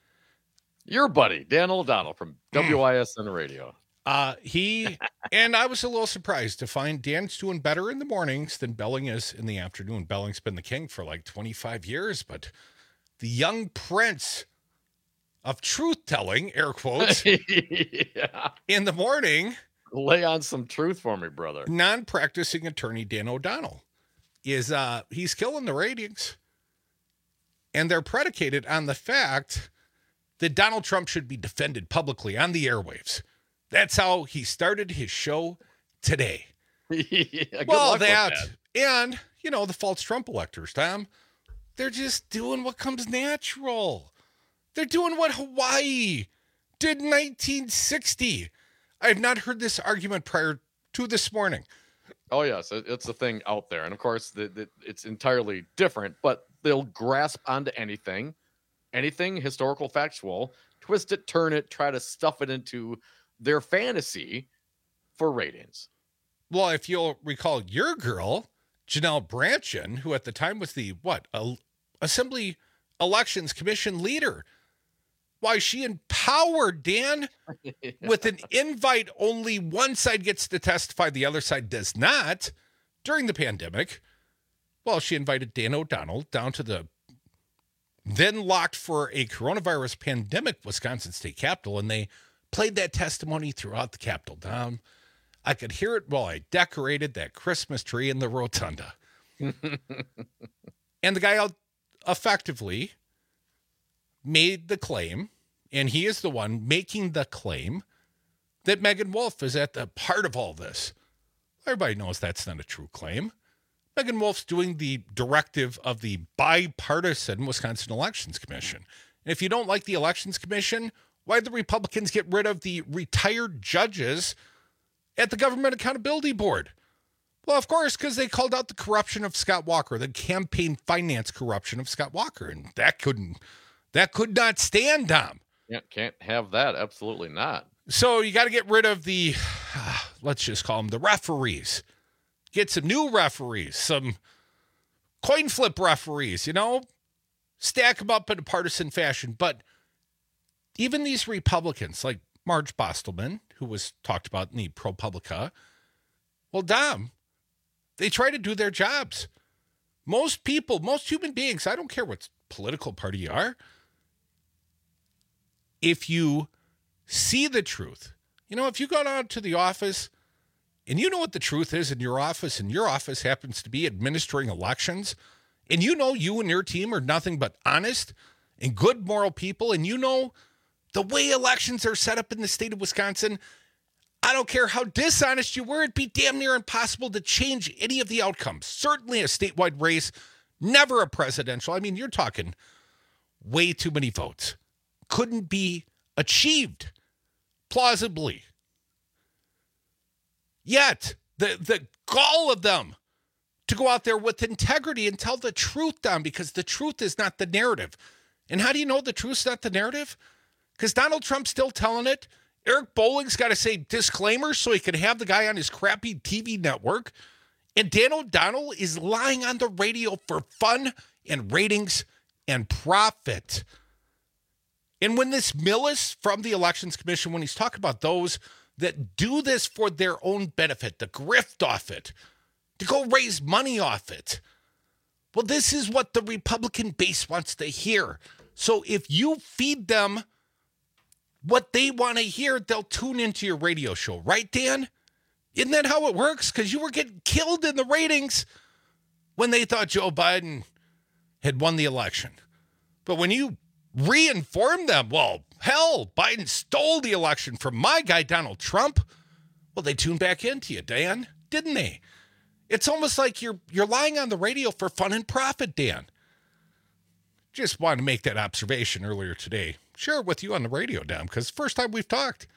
Your buddy, Dan O'Donnell from W I S N Radio. Uh, he, and I was a little surprised to find Dan's doing better in the mornings than Belling is in the afternoon. Belling's been the king for like twenty-five years, but the young prince of truth-telling, air quotes, yeah. in the morning. Lay on some truth for me, brother. Non-practicing attorney Dan O'Donnell is, uh, he's killing the ratings. And they're predicated on the fact that Donald Trump should be defended publicly on the airwaves. That's how he started his show today. yeah, well, that, that and, you know, the false Trump electors, Tom, they're just doing what comes natural. They're doing what Hawaii did in nineteen sixty. I have not heard this argument prior to this morning. Oh, yes, it's a thing out there. And, of course, the, the, it's entirely different, but they'll grasp onto anything, anything historical, factual, twist it, turn it, try to stuff it into their fantasy for ratings. Well, if you'll recall your girl, Janelle Brandtjen, who at the time was the, what, a, Assembly Elections Commission leader, why she empowered Dan yeah. with an invite only one side gets to testify, the other side does not during the pandemic. Well, she invited Dan O'Donnell down to the then locked for a coronavirus pandemic Wisconsin State Capitol, and they played that testimony throughout the Capitol. Down, I could hear it while I decorated that Christmas tree in the rotunda. And the guy out effectively made the claim, and he is the one making the claim, that Megan Wolf is at the heart of all this. Everybody knows that's not a true claim. Megan Wolf's doing the directive of the bipartisan Wisconsin Elections Commission. And if you don't like the Elections Commission, why did the Republicans get rid of the retired judges at the Government Accountability Board? Well, of course, because they called out the corruption of Scott Walker, the campaign finance corruption of Scott Walker. And that couldn't, that could not stand, Dom. Yeah, can't have that. Absolutely not. So you got to get rid of the, uh, let's just call them the referees. Get some new referees, some coin flip referees, you know, stack them up in a partisan fashion. But even these Republicans, like Marge Bostelman, who was talked about in the ProPublica, well, Dom, they try to do their jobs. Most people, most human beings, I don't care what political party you are, if you see the truth, you know, if you go down to the office and you know what the truth is in your office, and your office happens to be administering elections, and you know you and your team are nothing but honest and good moral people, and you know the way elections are set up in the state of Wisconsin, I don't care how dishonest you were, it'd be damn near impossible to change any of the outcomes. Certainly a statewide race, never a presidential. I mean, you're talking way too many votes. Couldn't be achieved plausibly. Yet, the, the gall of them to go out there with integrity and tell the truth, Don, because the truth is not the narrative. And how do you know the truth's not the narrative? Because Donald Trump's still telling it. Eric Bolling's got to say disclaimers so he can have the guy on his crappy T V network. And Dan O'Donnell is lying on the radio for fun and ratings and profit. And when this Millis from the Elections Commission, when he's talking about those that do this for their own benefit, to grift off it, to go raise money off it, well, this is what the Republican base wants to hear. So if you feed them what they want to hear, they'll tune into your radio show. Right, Dan? Isn't that how it works? Because you were getting killed in the ratings when they thought Joe Biden had won the election. But when you re-inform them, well, hell, Biden stole the election from my guy, Donald Trump, well, they tuned back into you, Dan, didn't they? It's almost like you're you're lying on the radio for fun and profit, Dan. Just wanted to make that observation earlier today. Share it with you on the radio, Dan, because first time we've talked.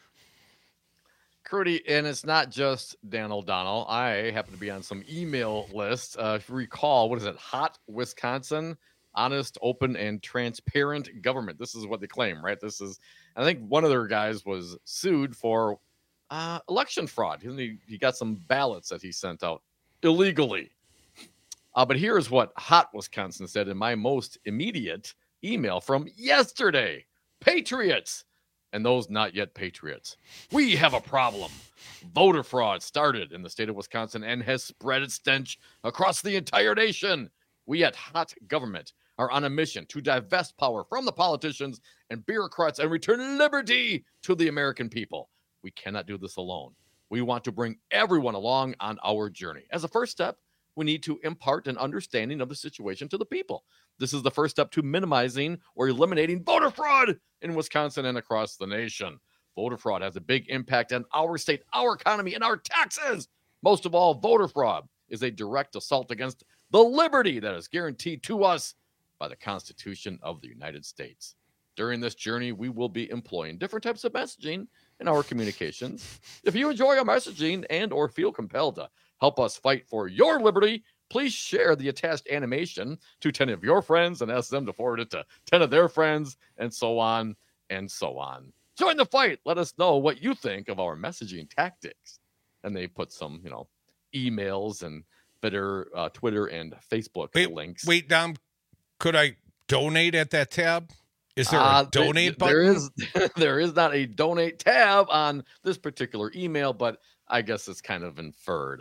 Crudy, and it's not just Dan O'Donnell. I happen to be on some email lists. Uh, if you recall, what is it? Hot Wisconsin, honest, open, and transparent government. This is what they claim, right? This is, I think one of their guys was sued for uh, election fraud. He, he got some ballots that he sent out illegally. Uh, but here's what Hot Wisconsin said in my most immediate email from yesterday. Patriots and those not yet patriots. We have a problem. Voter fraud started in the state of Wisconsin and has spread its stench across the entire nation. We at Hot Government are on a mission to divest power from the politicians and bureaucrats and return liberty to the American people. We cannot do this alone. We want to bring everyone along on our journey. As a first step, we need to impart an understanding of the situation to the people. This is the first step to minimizing or eliminating voter fraud in Wisconsin and across the nation. Voter fraud has a big impact on our state, our economy, and our taxes. Most of all, voter fraud is a direct assault against the liberty that is guaranteed to us by the Constitution of the United States. During this journey, we will be employing different types of messaging in our communications. If you enjoy our messaging and or feel compelled to help us fight for your liberty, please share the attached animation to ten of your friends and ask them to forward it to ten of their friends, and so on and so on. Join the fight. Let us know what you think of our messaging tactics. And they put some, you know, emails and Twitter, uh, Twitter and Facebook wait, links. Wait, Dom, could I donate at that tab? Is there uh, a donate there, button? There is, there is not a donate tab on this particular email, but I guess it's kind of inferred.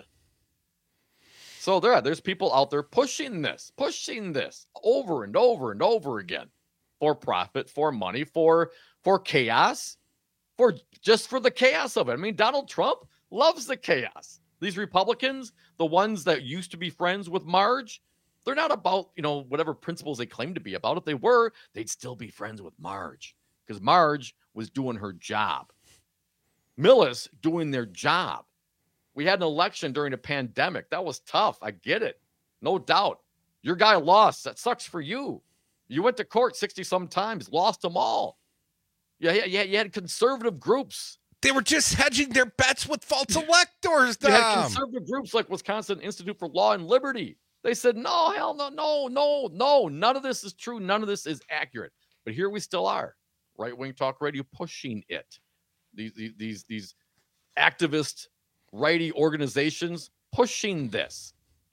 So there, there's people out there pushing this, pushing this over and over and over again for profit, for money, for for chaos, for just for the chaos of it. I mean, Donald Trump loves the chaos. These Republicans, the ones that used to be friends with Marge, they're not about, you know, whatever principles they claim to be about. If they were, they'd still be friends with Marge because Marge was doing her job. Millis doing their job. We had an election during a pandemic. That was tough. I get it. No doubt. Your guy lost. That sucks for you. You went to court sixty-some times, lost them all. Yeah, yeah, yeah. You had conservative groups. They were just hedging their bets with false electors, Dom. You had conservative groups like Wisconsin Institute for Law and Liberty. They said, no, hell no, no, no, no. None of this is true. None of this is accurate. But here we still are. Right-wing talk radio pushing it. These, these, these, these activist righty organizations pushing this.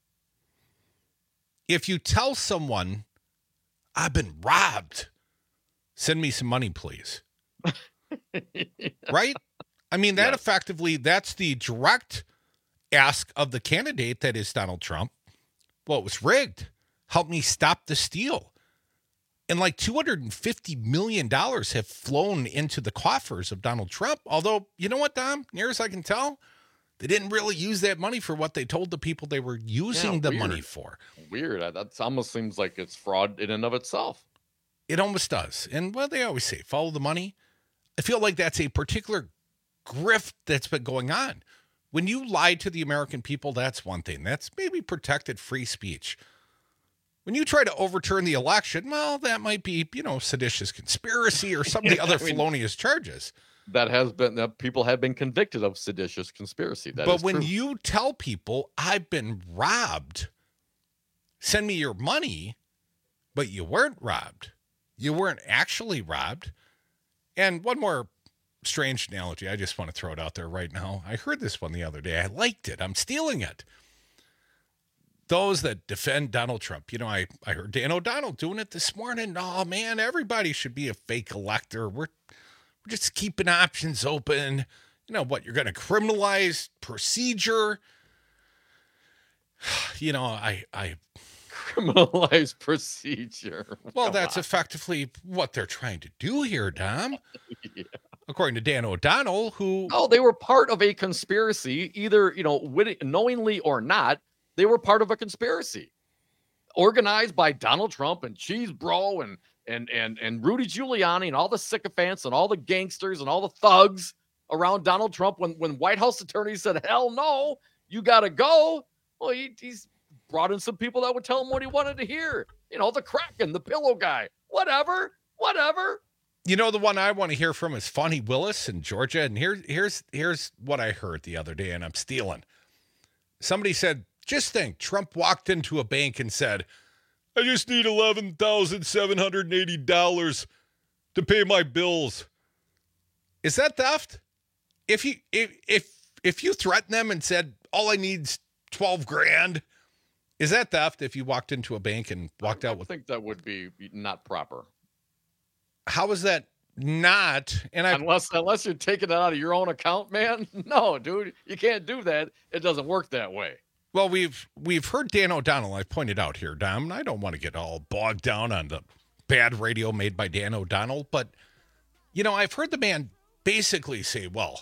If you tell someone, I've been robbed, send me some money, please. Right? I mean, that yes. effectively, that's the direct ask of the candidate that is Donald Trump. Well, it was rigged. Help me stop the steal. And like two hundred fifty million dollars have flown into the coffers of Donald Trump. Although, you know what, Dom? Near as I can tell, they didn't really use that money for what they told the people they were using yeah, the money for. Weird. That almost seems like it's fraud in and of itself. It almost does. And, well, they always say, follow the money. I feel like that's a particular grift that's been going on. When you lie to the American people, that's one thing. That's maybe protected free speech. When you try to overturn the election, well, that might be, you know, seditious conspiracy or some of the other I mean, felonious charges. That has been, that people have been convicted of seditious conspiracy. That but is when true. you tell people, I've been robbed, send me your money, but you weren't robbed. You weren't actually robbed. And one more strange analogy. I just want to throw it out there right now. I heard this one the other day. I liked it. I'm stealing it. Those that defend Donald Trump. You know, I, I heard Dan O'Donnell doing it this morning. Oh, man, everybody should be a fake elector. We're, we're just keeping options open. You know what? You're going to criminalize procedure. You know, I... I criminalize procedure. Well, Come that's on. effectively what they're trying to do here, Dom. Yeah. According to Dan O'Donnell, who... Oh, they were part of a conspiracy, either, you know, wit- knowingly or not. They were part of a conspiracy organized by Donald Trump and Cheese Bro and, and, and, and Rudy Giuliani and all the sycophants and all the gangsters and all the thugs around Donald Trump. When, when White House attorneys said, hell no, you got to go. Well, he, he's brought in some people that would tell him what he wanted to hear. You know, the Kraken, the pillow guy, whatever, whatever. You know, the one I want to hear from is Fonnie Willis in Georgia. And here, here's, here's what I heard the other day, and I'm stealing. Somebody said, just think, Trump walked into a bank and said, I just need eleven thousand seven hundred eighty dollars to pay my bills. Is that theft? If you if if if you threaten them and said, all I need's twelve grand, is that theft if you walked into a bank and walked out with... I think that would be not proper. How is that not? And I Unless unless you're taking it out of your own account, man. No, dude, you can't do that. It doesn't work that way. Well, we've we've heard Dan O'Donnell, I pointed out here, Dom, and I don't want to get all bogged down on the bad radio made by Dan O'Donnell, but, you know, I've heard the man basically say, well,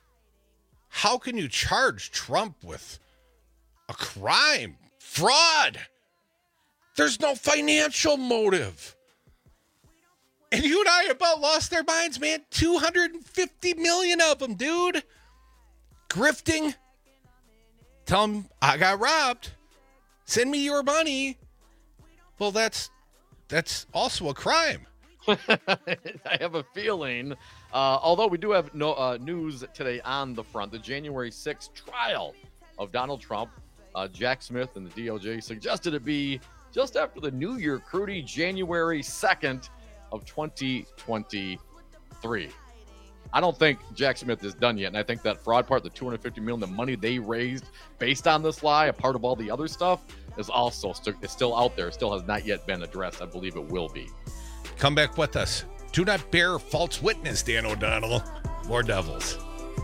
how can you charge Trump with a crime, fraud? There's no financial motive. And you and I about lost their minds, man. two hundred fifty million of them, dude. Grifting. Tell them I got robbed. Send me your money. Well, that's that's also a crime. I have a feeling, uh, although we do have no uh, news today on the front, the January sixth trial of Donald Trump, uh, Jack Smith and the D O J suggested it be just after the New Year, Crudy, January second of twenty twenty-three. I don't think Jack Smith is done yet, and I think that fraud part, the two hundred fifty million dollars, the money they raised based on this lie, a part of all the other stuff, is also st- is still out there. Still has not yet been addressed. I believe it will be. Come back with us. Do not bear false witness, Dan O'Donnell. More Devils.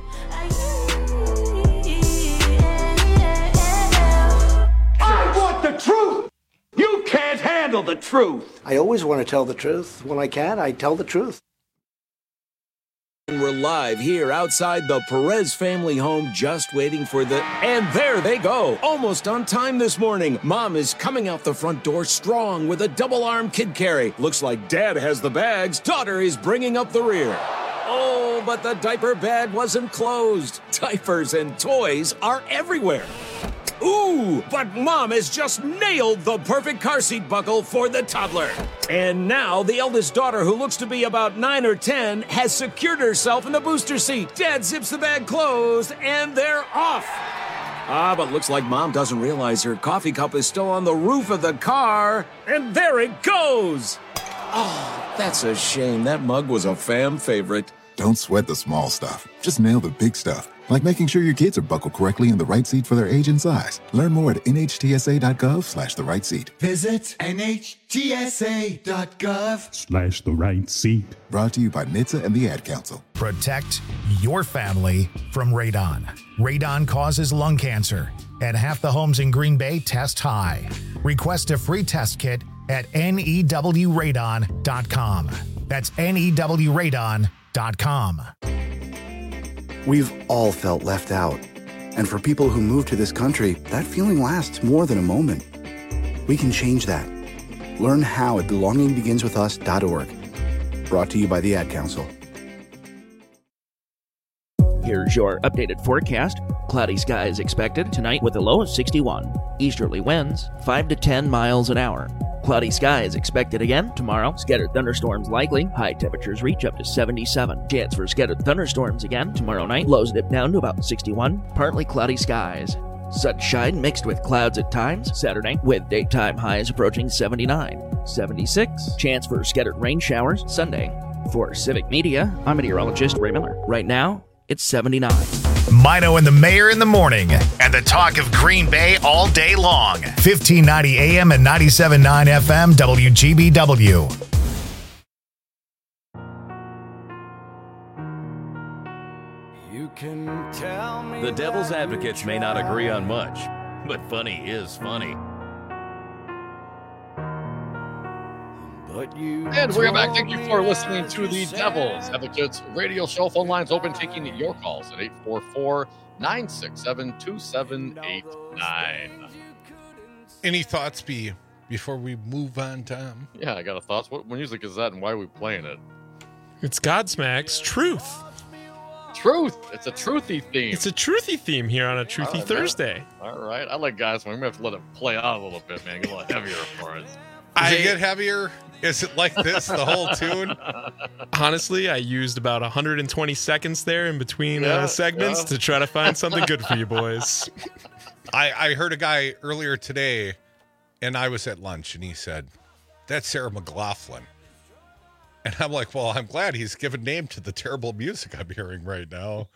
I want the truth. You can't handle the truth. I always want to tell the truth. When I can, I tell the truth. And we're live here outside the Perez family home, just waiting for the... And there they go, almost on time this morning. Mom is coming out the front door strong with a double-arm kid carry. Looks like Dad has the bags. Daughter is bringing up the rear. Oh, but the diaper bag wasn't closed. Diapers and toys are everywhere. Ooh, but Mom has just nailed the perfect car seat buckle for the toddler. And now the eldest daughter, who looks to be about nine or ten, has secured herself in the booster seat. Dad zips the bag closed, and they're off. Ah, but looks like Mom doesn't realize her coffee cup is still on the roof of the car. And there it goes. Oh, that's a shame. That mug was a fam favorite. Don't sweat the small stuff. Just nail the big stuff. Like making sure your kids are buckled correctly in the right seat for their age and size. Learn more at nhtsa.gov slash the right seat. Visit nhtsa.gov Slash the right seat. Brought to you by N H T S A and the Ad Council. Protect your family from radon. Radon causes lung cancer, and half the homes in Green Bay test high. Request a free test kit at N E W radon dot com. That's N E W radon dot com. We've all felt left out. And for people who move to this country, that feeling lasts more than a moment. We can change that. Learn how at belonging begins with us dot org. Brought to you by the Ad Council. Here's your updated forecast. Cloudy skies expected tonight with a low of sixty-one. Easterly winds five to ten miles an hour. Cloudy skies expected again tomorrow. Scattered thunderstorms likely. High temperatures reach up to seventy-seven. Chance for scattered thunderstorms again tomorrow night. Lows dip down to about sixty-one. Partly cloudy skies. Sunshine mixed with clouds at times. Saturday with daytime highs approaching seventy-nine. seventy-six. Chance for scattered rain showers Sunday. For Civic Media, I'm meteorologist Ray Miller. Right now, it's seventy-nine. Mino and the Mayor in the morning, and the talk of Green Bay all day long. fifteen ninety A M and ninety-seven point nine F M W G B W. You can tell me the devil's advocates may not agree on much, but funny is funny. But you and we're back. Thank you for listening to the Devil's Advocates radio show. Phone lines open, taking your calls at eight four four, nine six seven, two seven eight nine. Any thoughts be before we move on, Tom? Yeah, I got a thoughts. What music is that and why are we playing it? It's Godsmack's Truth. Truth. It's a truthy theme. It's a truthy theme here on a Truthy All right, Thursday. Man. All right. I like Godsmack. We're going to have to let it play out a little bit, man. Get a little heavier for us. Does it get heavier? Is it like this, the whole tune? Honestly, I used about one hundred twenty seconds there in between Yeah, uh, segments yeah. to try to find something good for you boys. I, I heard a guy earlier today, and I was at lunch, and he said, that's Sarah McLachlan. And I'm like, well, I'm glad he's given name to the terrible music I'm hearing right now.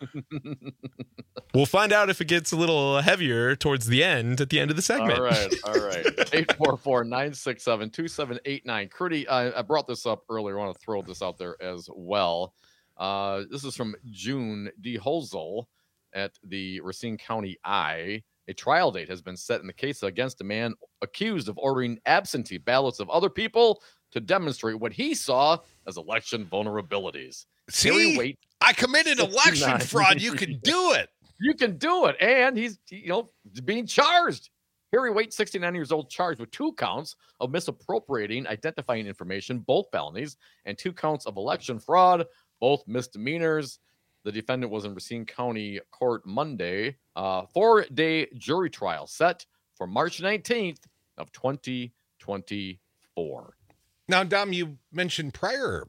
We'll find out if it gets a little heavier towards the end, at the end of the segment. All right, all right. eight four four, nine six seven, two seven eight nine. Crudy, I, I brought this up earlier. I want to throw this out there as well. Uh, this is from June D. Hozel at the Racine County Eye. A trial date has been set in the case against a man accused of ordering absentee ballots of other people to demonstrate what he saw as election vulnerabilities. See, Wait, I committed election fraud. You can do it. You can do it. And he's, you know, being charged. Harry Waite, sixty-nine years old, charged with two counts of misappropriating identifying information, both felonies, and two counts of election fraud, both misdemeanors. The defendant was in Racine County Court Monday. Uh, four-day jury trial set for March nineteenth of twenty twenty-four. Now, Dom, you mentioned prior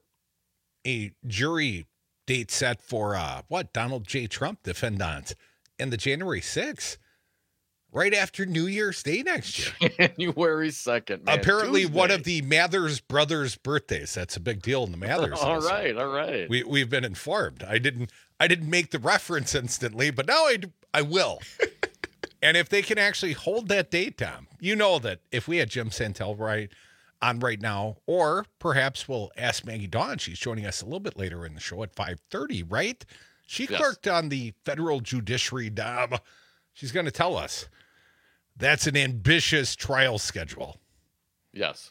a jury date set for uh, what? Donald J. Trump defendant in the January sixth, right after New Year's Day next year. January second, man. Apparently Tuesday. one of the Mathers brothers' birthdays. That's a big deal in the Mathers. all household. right, all right. We, we've been informed. I didn't I didn't make the reference instantly, but now I, I will. And if they can actually hold that date, Tom, you know that if we had Jim Santel right on right now, or perhaps we'll ask Maggie Dawn. She's joining us a little bit later in the show at five thirty, right? She Yes. clerked on the federal judiciary, Dom. She's going to tell us. That's an ambitious trial schedule. Yes,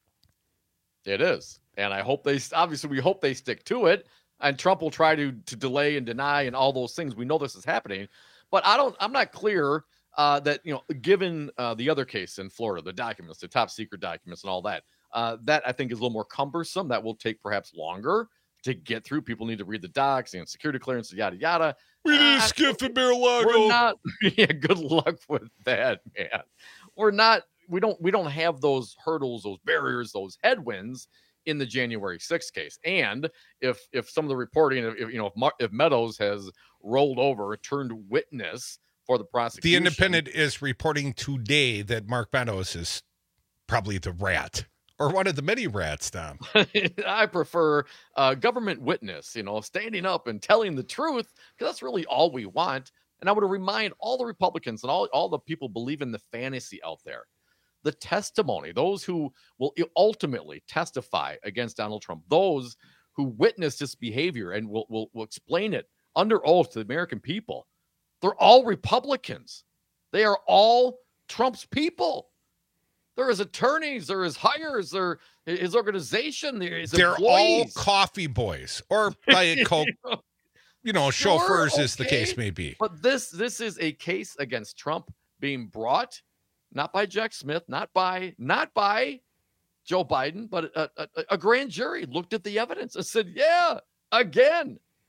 it is. And I hope they, obviously, we hope they stick to it. And Trump will try to, to delay and deny and all those things. We know this is happening. But I don't, I'm not clear uh, that, you know, given uh, the other case in Florida, the documents, the top secret documents and all that, uh, that I think is a little more cumbersome. That will take perhaps longer to get through. People need to read the docs and security clearance, yada, yada. We need Uh, a skiff in Mar-a-Lago. We're not, yeah, good luck with that, man. We're not, we don't, we don't have those hurdles, those barriers, those headwinds in the January sixth case. And if, if some of the reporting, if, you know, if, Mar- if Meadows has rolled over, turned witness for the prosecution. The Independent is reporting today that Mark Meadows is probably the rat. Or one of the many rats, Tom. I prefer uh, government witness, you know, standing up and telling the truth, because that's really all we want. And I would remind all the Republicans and all, all the people believe in the fantasy out there, the testimony, those who will ultimately testify against Donald Trump, those who witnessed this behavior and will, will, will explain it under oath to the American people, they're all Republicans. They are all Trump's people. There is attorneys, there is hires, there his organization, there is They're employees. all coffee boys or Diet Coke, you know, Sure, chauffeurs, as the okay. case may be. But this this is a case against Trump being brought not by Jack Smith, not by not by Joe Biden, but a, a, a grand jury looked at the evidence and said, "Yeah, again."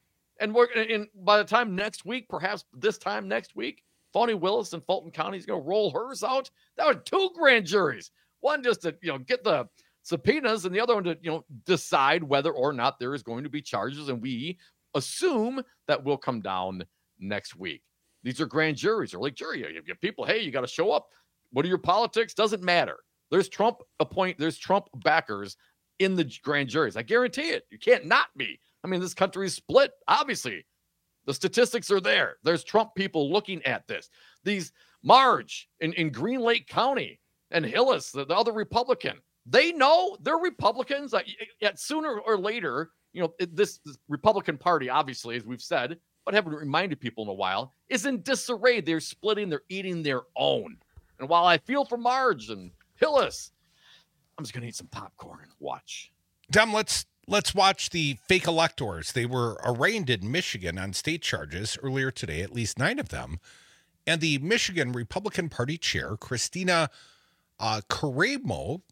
And we're and by the time next week, perhaps this time next week, Fani Willis in Fulton County is going to roll hers out. That was two grand juries. One just to, you know, get the subpoenas, and the other one to, you know, decide whether or not there is going to be charges. And we assume that will come down next week. These are grand juries. They're like jury. You get people, hey, you got to show up. What are your politics? Doesn't matter. There's Trump appoint. There's Trump backers in the grand juries. I guarantee it. You can't not be. I mean, this country is split. Obviously, the statistics are there. There's Trump people looking at this. These Marge in, in Green Lake County and Hillis, the, the other Republican, they know they're Republicans. Like, yet sooner or later, you know, it, this, this Republican Party, obviously, as we've said, but haven't reminded people in a while, is in disarray. They're splitting. They're eating their own. And while I feel for Marge and Hillis, I'm just going to eat some popcorn and watch. Dem, let's let's watch the fake electors. They were arraigned in Michigan on state charges earlier today, at least nine of them. And the Michigan Republican Party chair, Christina uh, Karamo,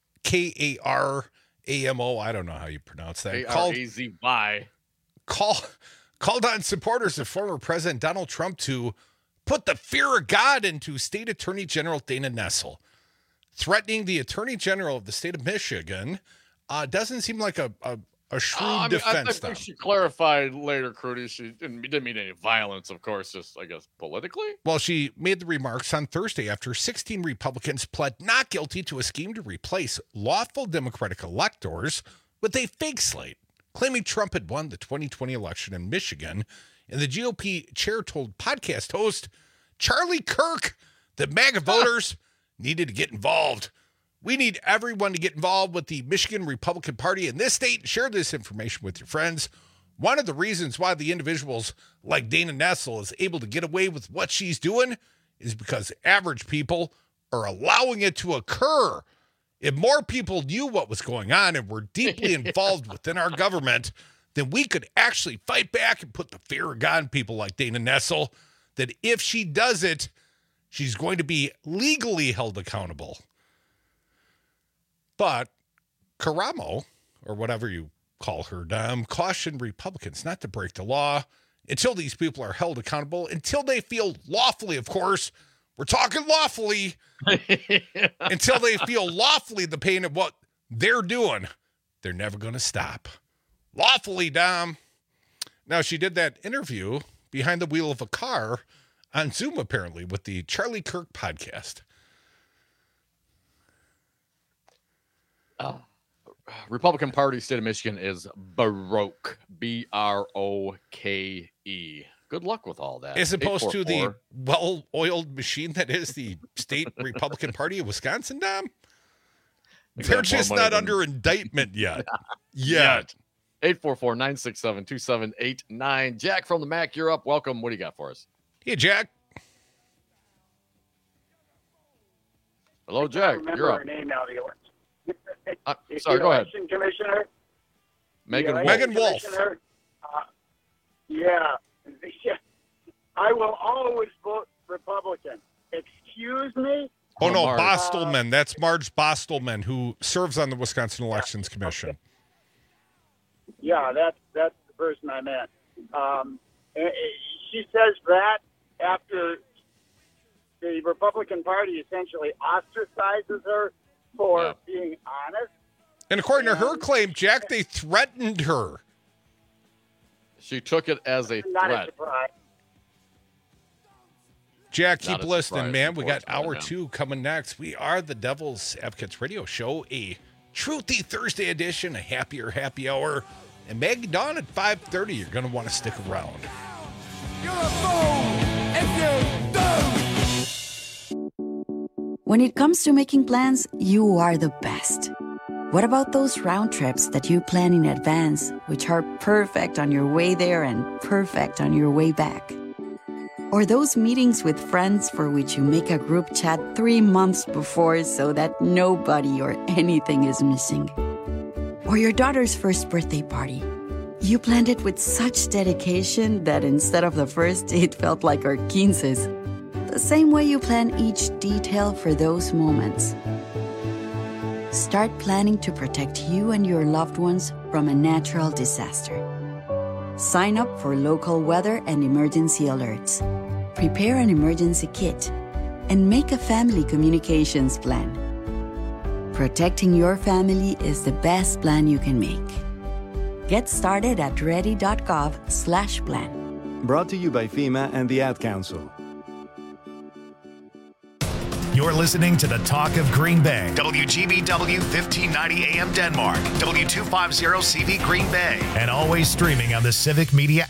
K A R A M O, I don't know how you pronounce that. A R A Z Y. Call, called on supporters of former President Donald Trump to put the fear of God into State Attorney General Dana Nessel. Threatening the Attorney General of the state of Michigan uh, doesn't seem like a, a, a shrewd uh, I mean, defense. I think she clarified later, Crudy. She didn't, didn't mean any violence, of course, just, I guess, politically. Well, she made the remarks on Thursday after sixteen Republicans pled not guilty to a scheme to replace lawful Democratic electors with a fake slate, claiming Trump had won the twenty twenty election in Michigan. And the G O P chair told podcast host Charlie Kirk that MAGA voters needed to get involved. We need everyone to get involved with the Michigan Republican Party in this state and share this information with your friends. One of the reasons why the individuals like Dana Nessel is able to get away with what she's doing is because average people are allowing it to occur. If more people knew what was going on and were deeply involved within our government, then we could actually fight back and put the fear of God in people like Dana Nessel, that if she does it, she's going to be legally held accountable. But Karamo, or whatever you call her, Dom, cautioned Republicans not to break the law until these people are held accountable, until they feel lawfully, of course, we're talking lawfully, until they feel lawfully the pain of what they're doing, they're never going to stop. Lawfully, Dom. Now, she did that interview behind the wheel of a car on Zoom, apparently, with the Charlie Kirk podcast. Uh, Republican Party, state of Michigan is Baroque. B R O K E. Good luck with all that. As opposed to the well-oiled machine that is the state Republican Party of Wisconsin, Dom? They're just not than... under indictment yet. Yet. eight four four, nine six seven, two seven eight nine. Jack from the Mac, you're up. Welcome. What do you got for us? Hey, Jack. Hello, Jack. You're up. Her name now, the uh, sorry, go ahead. Commissioner. Megan Wolf. Megan Wolf. Uh, yeah. yeah. I will always vote Republican. Excuse me? Oh, no, uh, Bostelman. That's Marge Bostelman, who serves on the Wisconsin Elections yeah, Commission. Okay. Yeah, that's, that's the person I meant. Um, she says that after the Republican Party essentially ostracizes her for yeah. being honest. And according and to her claim, Jack, they threatened her. She took it as a not threat. A surprise. Jack, keep listening, man. We got hour two coming next. We are the Devil's Advocates Radio Show, a Truthy Thursday edition, a happier happy hour. And Maggie Dawn at five thirty. You're going to want to stick around. You're a fool if you don't. When it comes to making plans, you are the best. What about those round trips that you plan in advance, which are perfect on your way there and perfect on your way back? Or those meetings with friends for which you make a group chat three months before so that nobody or anything is missing? Or your daughter's first birthday party. You planned it with such dedication that instead of the first, it felt like our quinces. The same way you plan each detail for those moments. Start planning to protect you and your loved ones from a natural disaster. Sign up for local weather and emergency alerts. Prepare an emergency kit and make a family communications plan. Protecting your family is the best plan you can make. Get started at ready.gov slash plan. Brought to you by FEMA and the Ad Council. You're listening to the Talk of Green Bay. W G B W fifteen ninety A M Denmark. W two fifty C V Green Bay. And always streaming on the Civic Media